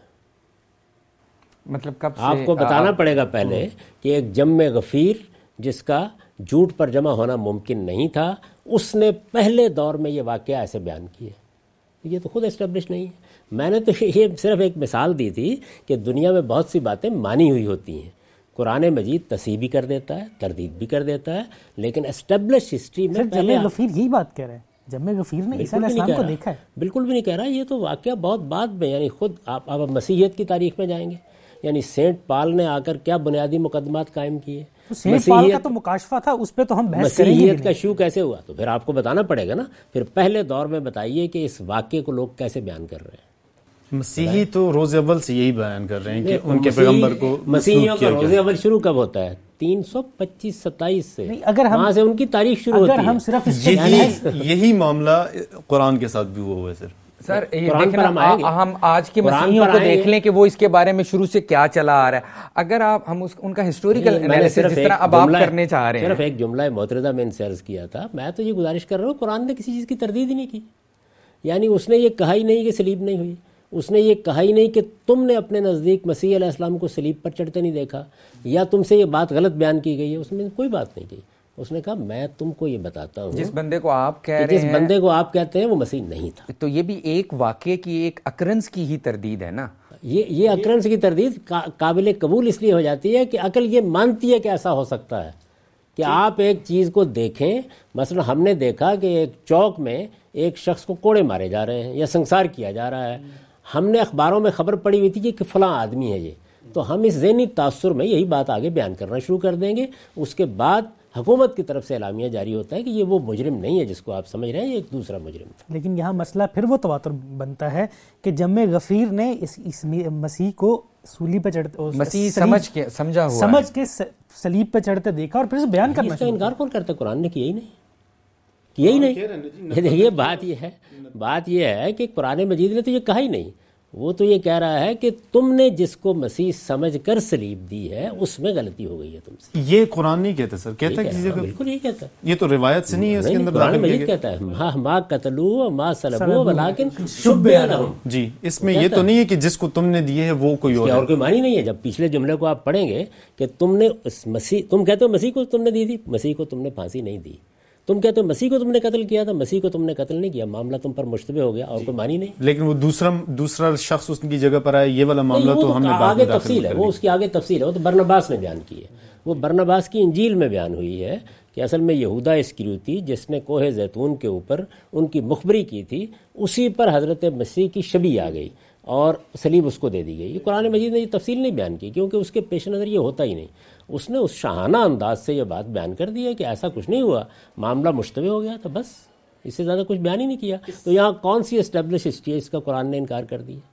مطلب کب سے آپ کو بتانا پڑے گا پہلے کہ ایک جم غفیر جس کا جھوٹ پر جمع ہونا ممکن نہیں تھا، اس نے پہلے دور میں یہ واقعہ ایسے بیان کیا. یہ تو خود اسٹیبلش نہیں ہے. میں نے تو یہ صرف ایک مثال دی تھی کہ دنیا میں بہت سی باتیں مانی ہوئی ہوتی ہیں. قرآن مجید تصحیح بھی کر دیتا ہے، تردید بھی کر دیتا ہے، لیکن اسٹیبلش ہسٹری میں جم غفیر یہی بات کہہ رہے ہیں. جم غفیر نے عیسیٰ علیہ السلام کو دیکھا ہے. بالکل بھی نہیں کہہ رہا. یہ تو واقعہ بہت بعد میں، یعنی خود آپ اب مسیحیت کی تاریخ میں جائیں گے، یعنی سینٹ پال نے آ کر کیا بنیادی مقدمات قائم کیے. سینٹ پال کا تو مکاشفہ تھا، اس پہ تو ہم بحث کریں گے. مسیحیت کا شروع کیسے ہوا؟ تو پھر آپ کو بتانا پڑے گا نا. پھر پہلے دور میں بتائیے کہ اس واقعے کو لوگ کیسے بیان کر رہے ہیں. مسیحی تو روز اول سے یہی بیان کر رہے ہیں کہ ان کے پیغمبر کو مسیحیوں کا روز اول شروع کب ہوتا ہے؟ تین سو پچیس ستائیس سے، اگر ہم وہاں سے ان کی تاریخ شروع ہوتی ہے. اگر ہم صرف یہی معاملہ قرآن کے ساتھ بھی ہوا ہوا ہے سر. سر ہم آج کے مسیحیوں کو دیکھ لیں کہ وہ اس کے بارے میں شروع سے کیا چلا آ رہا ہے. اگر آپ ہم ان کا ہسٹوریکل انالیسس جس طرح اب آپ کرنے چاہ رہے ہیں. صرف ایک جملہ معترضہ میں ان سے عرض کیا تھا. میں تو یہ گزارش کر رہا ہوں، قرآن نے کسی چیز کی تردید ہی نہیں کی. یعنی اس نے یہ کہا ہی نہیں کہ صلیب نہیں ہوئی، اس نے یہ کہا ہی نہیں کہ تم نے اپنے نزدیک مسیح علیہ السلام کو صلیب پر چڑھتے نہیں دیکھا، یا تم سے یہ بات غلط بیان کی گئی ہے. اس نے کوئی بات نہیں کی. اس نے کہا میں تم کو یہ بتاتا ہوں جس بندے کو آپ کہہ رہے ہیں، جس بندے کو آپ کہتے ہیں وہ مسیح نہیں تھا. تو یہ بھی ایک واقعے کی، ایک اکرنس کی ہی تردید ہے نا. یہ یہ اکرنس کی تردید قابل قبول اس لیے ہو جاتی ہے کہ عقل یہ مانتی ہے کہ ایسا ہو سکتا ہے کہ آپ ایک چیز کو دیکھیں. مثلا ہم نے دیکھا کہ ایک چوک میں ایک شخص کو کوڑے مارے جا رہے ہیں یا سنسار کیا جا رہا ہے. ہم نے اخباروں میں خبر پڑی ہوئی تھی کہ فلاں آدمی ہے یہ، تو ہم اس ذہنی تاثر میں یہی بات آگے بیان کرنا شروع کر دیں گے. اس کے بعد حکومت کی طرف سے اعلامیہ جاری ہوتا ہے کہ یہ وہ مجرم نہیں ہے جس کو آپ سمجھ رہے ہیں، یہ ایک دوسرا مجرم تھا. لیکن یہاں مسئلہ پھر وہ تواتر بنتا ہے کہ جم غفیر نے اس, اس مسیح کو سولی پہ چڑھتے مسیح سمجھ کے سمجھا ہوا سمجھ کے سلیب پہ چڑھتے دیکھا اور پھر سے بیان کرنا. اس کا انکار کون کرتا ہے؟ قرآن نے کیا ہی نہیں، کیا ہی نہیں. دیکھیے بات یہ ہے بات یہ ہے کہ قرآن مجید نے تو یہ کہا ہی نہیں. وہ تو یہ کہہ رہا ہے کہ تم نے جس کو مسیح سمجھ کر صلیب دی ہے اس میں غلطی ہو گئی ہے تم سے. یہ قرآن نہیں کہتا سر، کہتا ہے کسی جگہ بالکل یہی کہتا ہے. یہ تو روایت سے نہیں ہے، اس کے اندر قرآن مجید کہتا ہے ما ما قتلوا ما صلبوا ولکن شبہ لهم. جی اس میں یہ تو نہیں ہے کہ جس کو تم نے دیے ہے وہ کوئی اور ہے. اور کوئی معنی نہیں ہے. جب پچھلے جملے کو آپ پڑھیں گے کہ تم نے مسیح، تم کہتے ہو مسیح کو تم نے دی تھی، مسیح کو تم نے پھانسی نہیں دی. تم کہتے ہو مسیح کو تم نے قتل کیا تھا، مسیح کو تم نے قتل نہیں کیا. معاملہ تم پر مشتبہ ہو گیا اور کوئی معنی نہیں. لیکن وہ دوسرا دوسرا شخص اس کی جگہ پر آیا، یہ والا معاملہ تو ہم نے آگے تفصیل ہے، وہ اس کی آگے تفصیل ہے. وہ تو برنباس نے بیان کی ہے. وہ برنباس کی انجیل میں بیان ہوئی ہے کہ اصل میں یہودا اسکریوتی جس نے کوہ زیتون کے اوپر ان کی مخبری کی تھی، اسی پر حضرت مسیح کی شبیہ آ گئی اور صلیب اس کو دے دی گئی. یہ قرآن مجید نے یہ تفصیل نہیں بیان کی کیونکہ اس کے پیش نظر یہ ہوتا ہی نہیں. اس نے اس شاہانہ انداز سے یہ بات بیان کر دی ہے کہ ایسا کچھ نہیں ہوا، معاملہ مشتبہ ہو گیا تھا، بس اس سے زیادہ کچھ بیان ہی نہیں کیا. تو یہاں کون سی اسٹیبلش ہسٹری ہے اس کا قرآن نے انکار کر دیا؟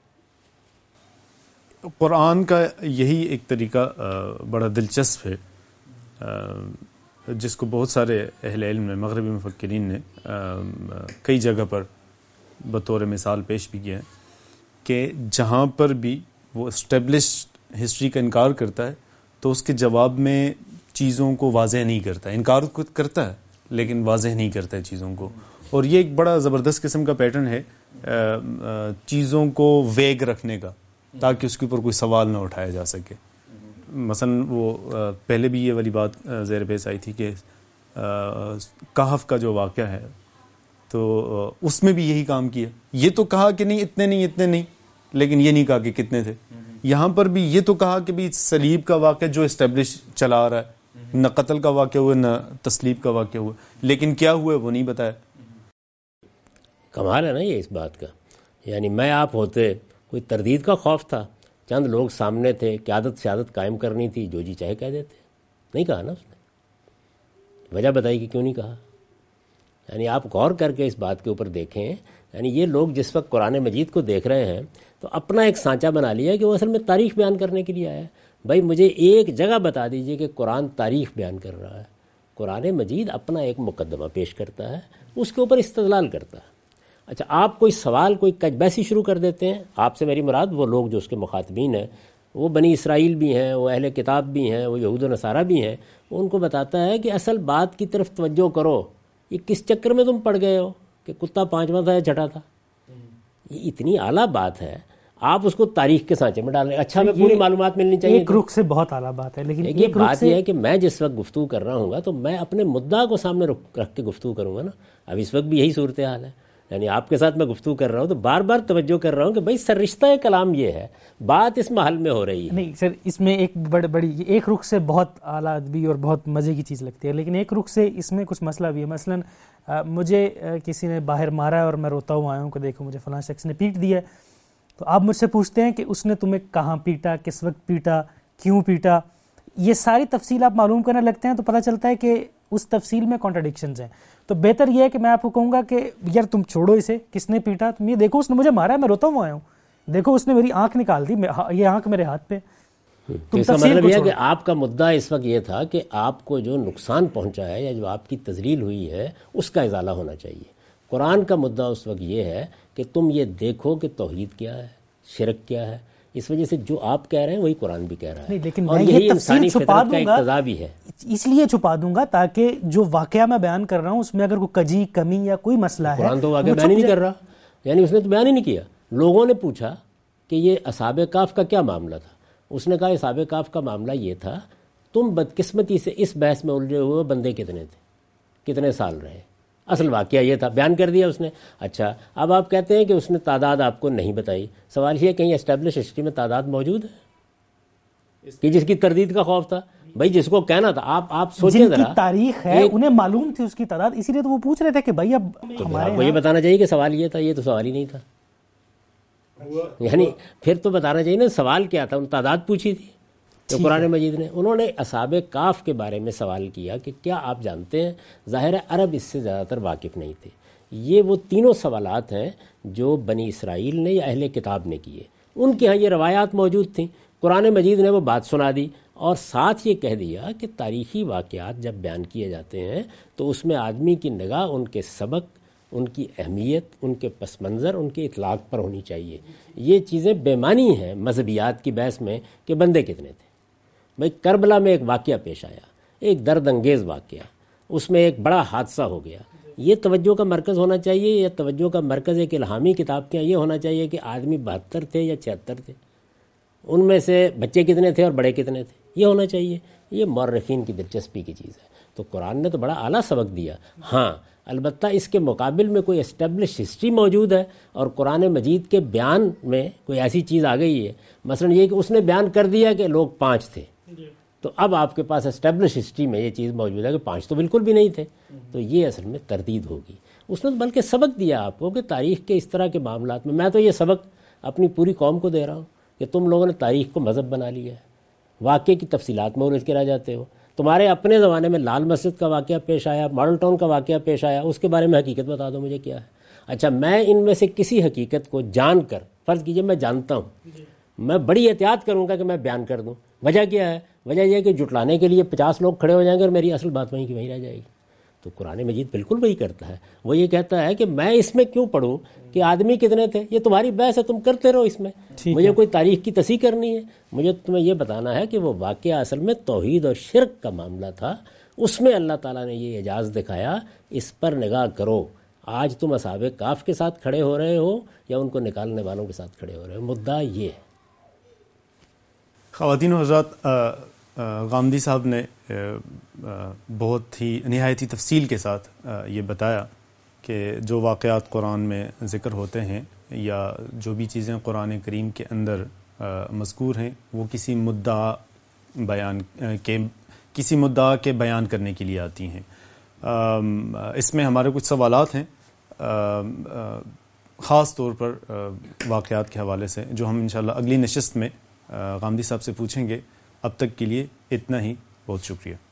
قرآن کا یہی ایک طریقہ بڑا دلچسپ ہے جس کو بہت سارے اہل علم نے، مغربی مفکرین نے کئی جگہ پر بطور مثال پیش بھی کیا ہے کہ جہاں پر بھی وہ اسٹیبلش ہسٹری کا انکار کرتا ہے تو اس کے جواب میں چیزوں کو واضح نہیں کرتا. انکار کرتا ہے لیکن واضح نہیں کرتا ہے چیزوں کو. اور یہ ایک بڑا زبردست قسم کا پیٹرن ہے چیزوں کو ویگ رکھنے کا تاکہ اس کے اوپر کوئی سوال نہ اٹھایا جا سکے. مثلا وہ پہلے بھی یہ والی بات زیر پیش آئی تھی کہ کہف کا جو واقعہ ہے تو اس میں بھی یہی کام کیا. یہ تو کہا کہ نہیں اتنے نہیں اتنے نہیں، لیکن یہ نہیں کہا کہ کتنے تھے. یہاں پر بھی یہ تو کہا کہ بھی صلیب کا واقعہ جو اسٹیبلش چلا آ رہا ہے، نہ قتل کا واقعہ ہوا نہ تسلیب کا واقعہ ہوا، لیکن کیا ہوا وہ نہیں بتایا. کمال ہے نا یہ اس بات کا. یعنی میں آپ ہوتے کوئی تردید کا خوف تھا، چند لوگ سامنے تھے، قیادت سیادت قائم کرنی تھی، جو جی چاہے کہہ دیتے. نہیں کہا نا اس نے. وجہ بتائی کہ کیوں نہیں کہا. یعنی آپ غور کر کے اس بات کے اوپر دیکھیں. یعنی یہ لوگ جس وقت قرآن مجید کو دیکھ رہے ہیں تو اپنا ایک سانچہ بنا لیا کہ وہ اصل میں تاریخ بیان کرنے کے لیے آیا ہے. بھائی مجھے ایک جگہ بتا دیجئے کہ قرآن تاریخ بیان کر رہا ہے. قرآن مجید اپنا ایک مقدمہ پیش کرتا ہے، اس کے اوپر استدلال کرتا ہے. اچھا آپ کوئی سوال کوئی کج بحثی شروع کر دیتے ہیں. آپ سے میری مراد وہ لوگ جو اس کے مخاطبین ہیں، وہ بنی اسرائیل بھی ہیں، وہ اہل کتاب بھی ہیں، وہ یہود و نصارہ بھی ہیں، وہ ان کو بتاتا ہے کہ اصل بات کی طرف توجہ کرو، یہ کس چکر میں تم پڑ گئے ہو کہ کتا پانچواں تھا یا چھٹا تھا. یہ اتنی اعلیٰ بات ہے، آپ اس کو تاریخ کے سانچے میں ڈال رہے ہیں. اچھا، ہمیں پوری معلومات ملنی چاہیے. ایک رخ سے بہت اعلیٰ بات ہے، لیکن ایک بات یہ ہے کہ میں جس وقت گفتگو کر رہا ہوں گا تو میں اپنے مدعا کو سامنے رکھ کے گفتگو کروں گا نا. اب اس وقت بھی یہی صورتحال ہے، یعنی آپ کے ساتھ میں گفتگو کر رہا ہوں تو بار بار توجہ کر رہا ہوں کہ بھائی سررشتہ کلام یہ ہے، بات اس محل میں ہو رہی ہے. نہیں سر، اس میں ایک بڑی بڑی ایک رخ سے بہت اعلیٰ ادبی اور بہت مزے کی چیز لگتی ہے، لیکن ایک رخ سے اس میں کچھ مسئلہ بھی ہے. مثلاً مجھے کسی نے باہر مارا ہے اور میں روتا ہوا آیا ہوں کہ دیکھو مجھے فلاں شخص نے پیٹ دیا ہے، تو آپ مجھ سے پوچھتے ہیں کہ اس نے تمہیں کہاں پیٹا، کس وقت پیٹا، کیوں پیٹا. یہ ساری تفصیل آپ معلوم کرنے لگتے ہیں تو پتہ چلتا ہے کہ اس تفصیل میں کانٹرڈکشنز ہیں. تو بہتر یہ ہے کہ میں آپ کو کہوں گا کہ یار تم چھوڑو اسے، کس نے پیٹا، تم یہ دیکھو اس نے مجھے مارا ہے، میں روتا ہوا آیا ہوں، دیکھو اس نے میری آنکھ نکال دی، یہ آنکھ میرے ہاتھ پہ. اس کا مطلب یہ ہے کہ آپ کا مدعا اس وقت یہ تھا کہ آپ کو جو نقصان پہنچا ہے یا جو آپ کی تذلیل ہوئی ہے اس کا ازالہ ہونا چاہیے. قرآن کا مدعا اس وقت یہ ہے کہ تم یہ دیکھو کہ توحید کیا ہے، شرک کیا ہے. اس وجہ سے جو آپ کہہ رہے ہیں وہی قرآن بھی کہہ رہا ہے، لیکن اور میں یہی یہ انسانی تفصیل چھپا فطرت کا دوں گا، اقتضا بھی ہے. اس لیے چھپا دوں گا تاکہ جو واقعہ میں بیان کر رہا ہوں اس میں اگر کوئی کجی کمی یا کوئی مسئلہ ہے. قرآن تو واقعہ بیان ہی نہیں کر رہا، یعنی اس نے تو بیان ہی نہیں کیا. لوگوں نے پوچھا کہ یہ اصحاب کہف کا کیا معاملہ تھا، اس نے کہا اصحاب کہف کا معاملہ یہ تھا تم بدقسمتی سے اس بحث میں الجھے ہوئے بندے کتنے تھے، کتنے سال رہے. اصل واقعہ یہ تھا، بیان کر دیا اس نے. اچھا، اب آپ کہتے ہیں کہ اس نے تعداد آپ کو نہیں بتائی. سوال یہ کہیں اسٹیبلش ہسٹری میں تعداد موجود ہے کہ جس کی تردید کا خوف تھا؟ بھائی جس کو کہنا تھا، آپ آپ سوچیں جن ذرا، کی تاریخ ہے انہیں معلوم تھی اس کی تعداد، اسی لیے تو وہ پوچھ رہے تھے کہ بھائی اب ہمارے آپ کو یہ بتانا چاہیے کہ سوال یہ تھا. یہ تو سوال ہی نہیں تھا، یعنی پھر تو بتانا چاہیے نا سوال کیا تھا. ان تعداد پوچھی تھی تو قرآن مجید نے، انہوں نے اصحاب کہف کے بارے میں سوال کیا کہ کیا آپ جانتے ہیں؟ ظاہر ہے عرب اس سے زیادہ تر واقف نہیں تھے. یہ وہ تینوں سوالات ہیں جو بنی اسرائیل نے یا اہل کتاب نے کیے. ان کے ہاں یہ روایات موجود تھیں، قرآن مجید نے وہ بات سنا دی اور ساتھ یہ کہہ دیا کہ تاریخی واقعات جب بیان کیے جاتے ہیں تو اس میں آدمی کی نگاہ ان کے سبق، ان کی اہمیت، ان کے پس منظر، ان کے اطلاق پر ہونی چاہیے. یہ چیزیں بے معنی ہیں مذہبیات کی بحث میں کہ بندے کتنے تھے. بھائی کربلا میں ایک واقعہ پیش آیا، ایک درد انگیز واقعہ، اس میں ایک بڑا حادثہ ہو گیا. یہ توجہ کا مرکز ہونا چاہیے، یا توجہ کا مرکز ایک الہامی کتاب کے یہ ہونا چاہیے کہ آدمی بہتر تھے یا چھہتر تھے، ان میں سے بچے کتنے تھے اور بڑے کتنے تھے، یہ ہونا چاہیے. یہ مورخین کی دلچسپی کی چیز ہے. تو قرآن نے تو بڑا اعلیٰ سبق دیا. ہاں البتہ اس کے مقابل میں کوئی اسٹیبلش ہسٹری موجود ہے اور قرآن مجید کے بیان میں کوئی ایسی چیز آ گئی ہے، مثلا یہ کہ اس نے بیان کر دیا کہ لوگ پانچ تھے، تو اب آپ کے پاس اسٹیبلش ہسٹری میں یہ چیز موجود ہے کہ پانچ تو بالکل بھی نہیں تھے، تو یہ اصل میں تردید ہوگی. اس نے بلکہ سبق دیا آپ کو کہ تاریخ کے اس طرح کے معاملات میں، میں تو یہ سبق اپنی پوری قوم کو دے رہا ہوں کہ تم لوگوں نے تاریخ کو مذہب بنا لیا ہے، واقعے کی تفصیلات میں الجھ کے رہ جاتے ہو. تمہارے اپنے زمانے میں لال مسجد کا واقعہ پیش آیا، ماڈل ٹاؤن کا واقعہ پیش آیا، اس کے بارے میں حقیقت بتا دو مجھے کیا ہے. اچھا، میں ان میں سے کسی حقیقت کو جان کر، فرض کیجئے میں جانتا ہوں، میں بڑی احتیاط کروں گا کہ میں بیان کر دوں. وجہ کیا ہے؟ وجہ یہ ہے کہ جٹلانے کے لیے پچاس لوگ کھڑے ہو جائیں گے اور میری اصل بات وہیں کی وہیں رہ جائے گی. تو قرآن مجید بالکل وہی کرتا ہے. وہ یہ کہتا ہے کہ میں اس میں کیوں پڑھوں کہ آدمی کتنے تھے، یہ تمہاری بحث ہے، تم کرتے رہو اس میں، مجھے کوئی تاریخ کی تصحیح کرنی ہے. مجھے تمہیں یہ بتانا ہے کہ وہ واقعہ اصل میں توحید اور شرک کا معاملہ تھا، اس میں اللہ تعالیٰ نے یہ اعجاز دکھایا، اس پر نگاہ کرو. آج تم اصحاب کہف کے ساتھ کھڑے ہو رہے ہو یا ان کو نکالنے والوں کے ساتھ کھڑے ہو رہے ہو، مدعا یہ ہے. خواتین و حضرات، غامدی صاحب نے بہت ہی نہایت ہی تفصیل کے ساتھ یہ بتایا کہ جو واقعات قرآن میں ذکر ہوتے ہیں یا جو بھی چیزیں قرآن کریم کے اندر مذکور ہیں وہ کسی مدعا بیان کے کسی مدعا کے بیان کرنے کے لیے آتی ہیں. اس میں ہمارے کچھ سوالات ہیں خاص طور پر واقعات کے حوالے سے جو ہم انشاءاللہ اگلی نشست میں غامدی صاحب سے پوچھیں گے. اب تک کے لیے اتنا ہی، بہت شکریہ.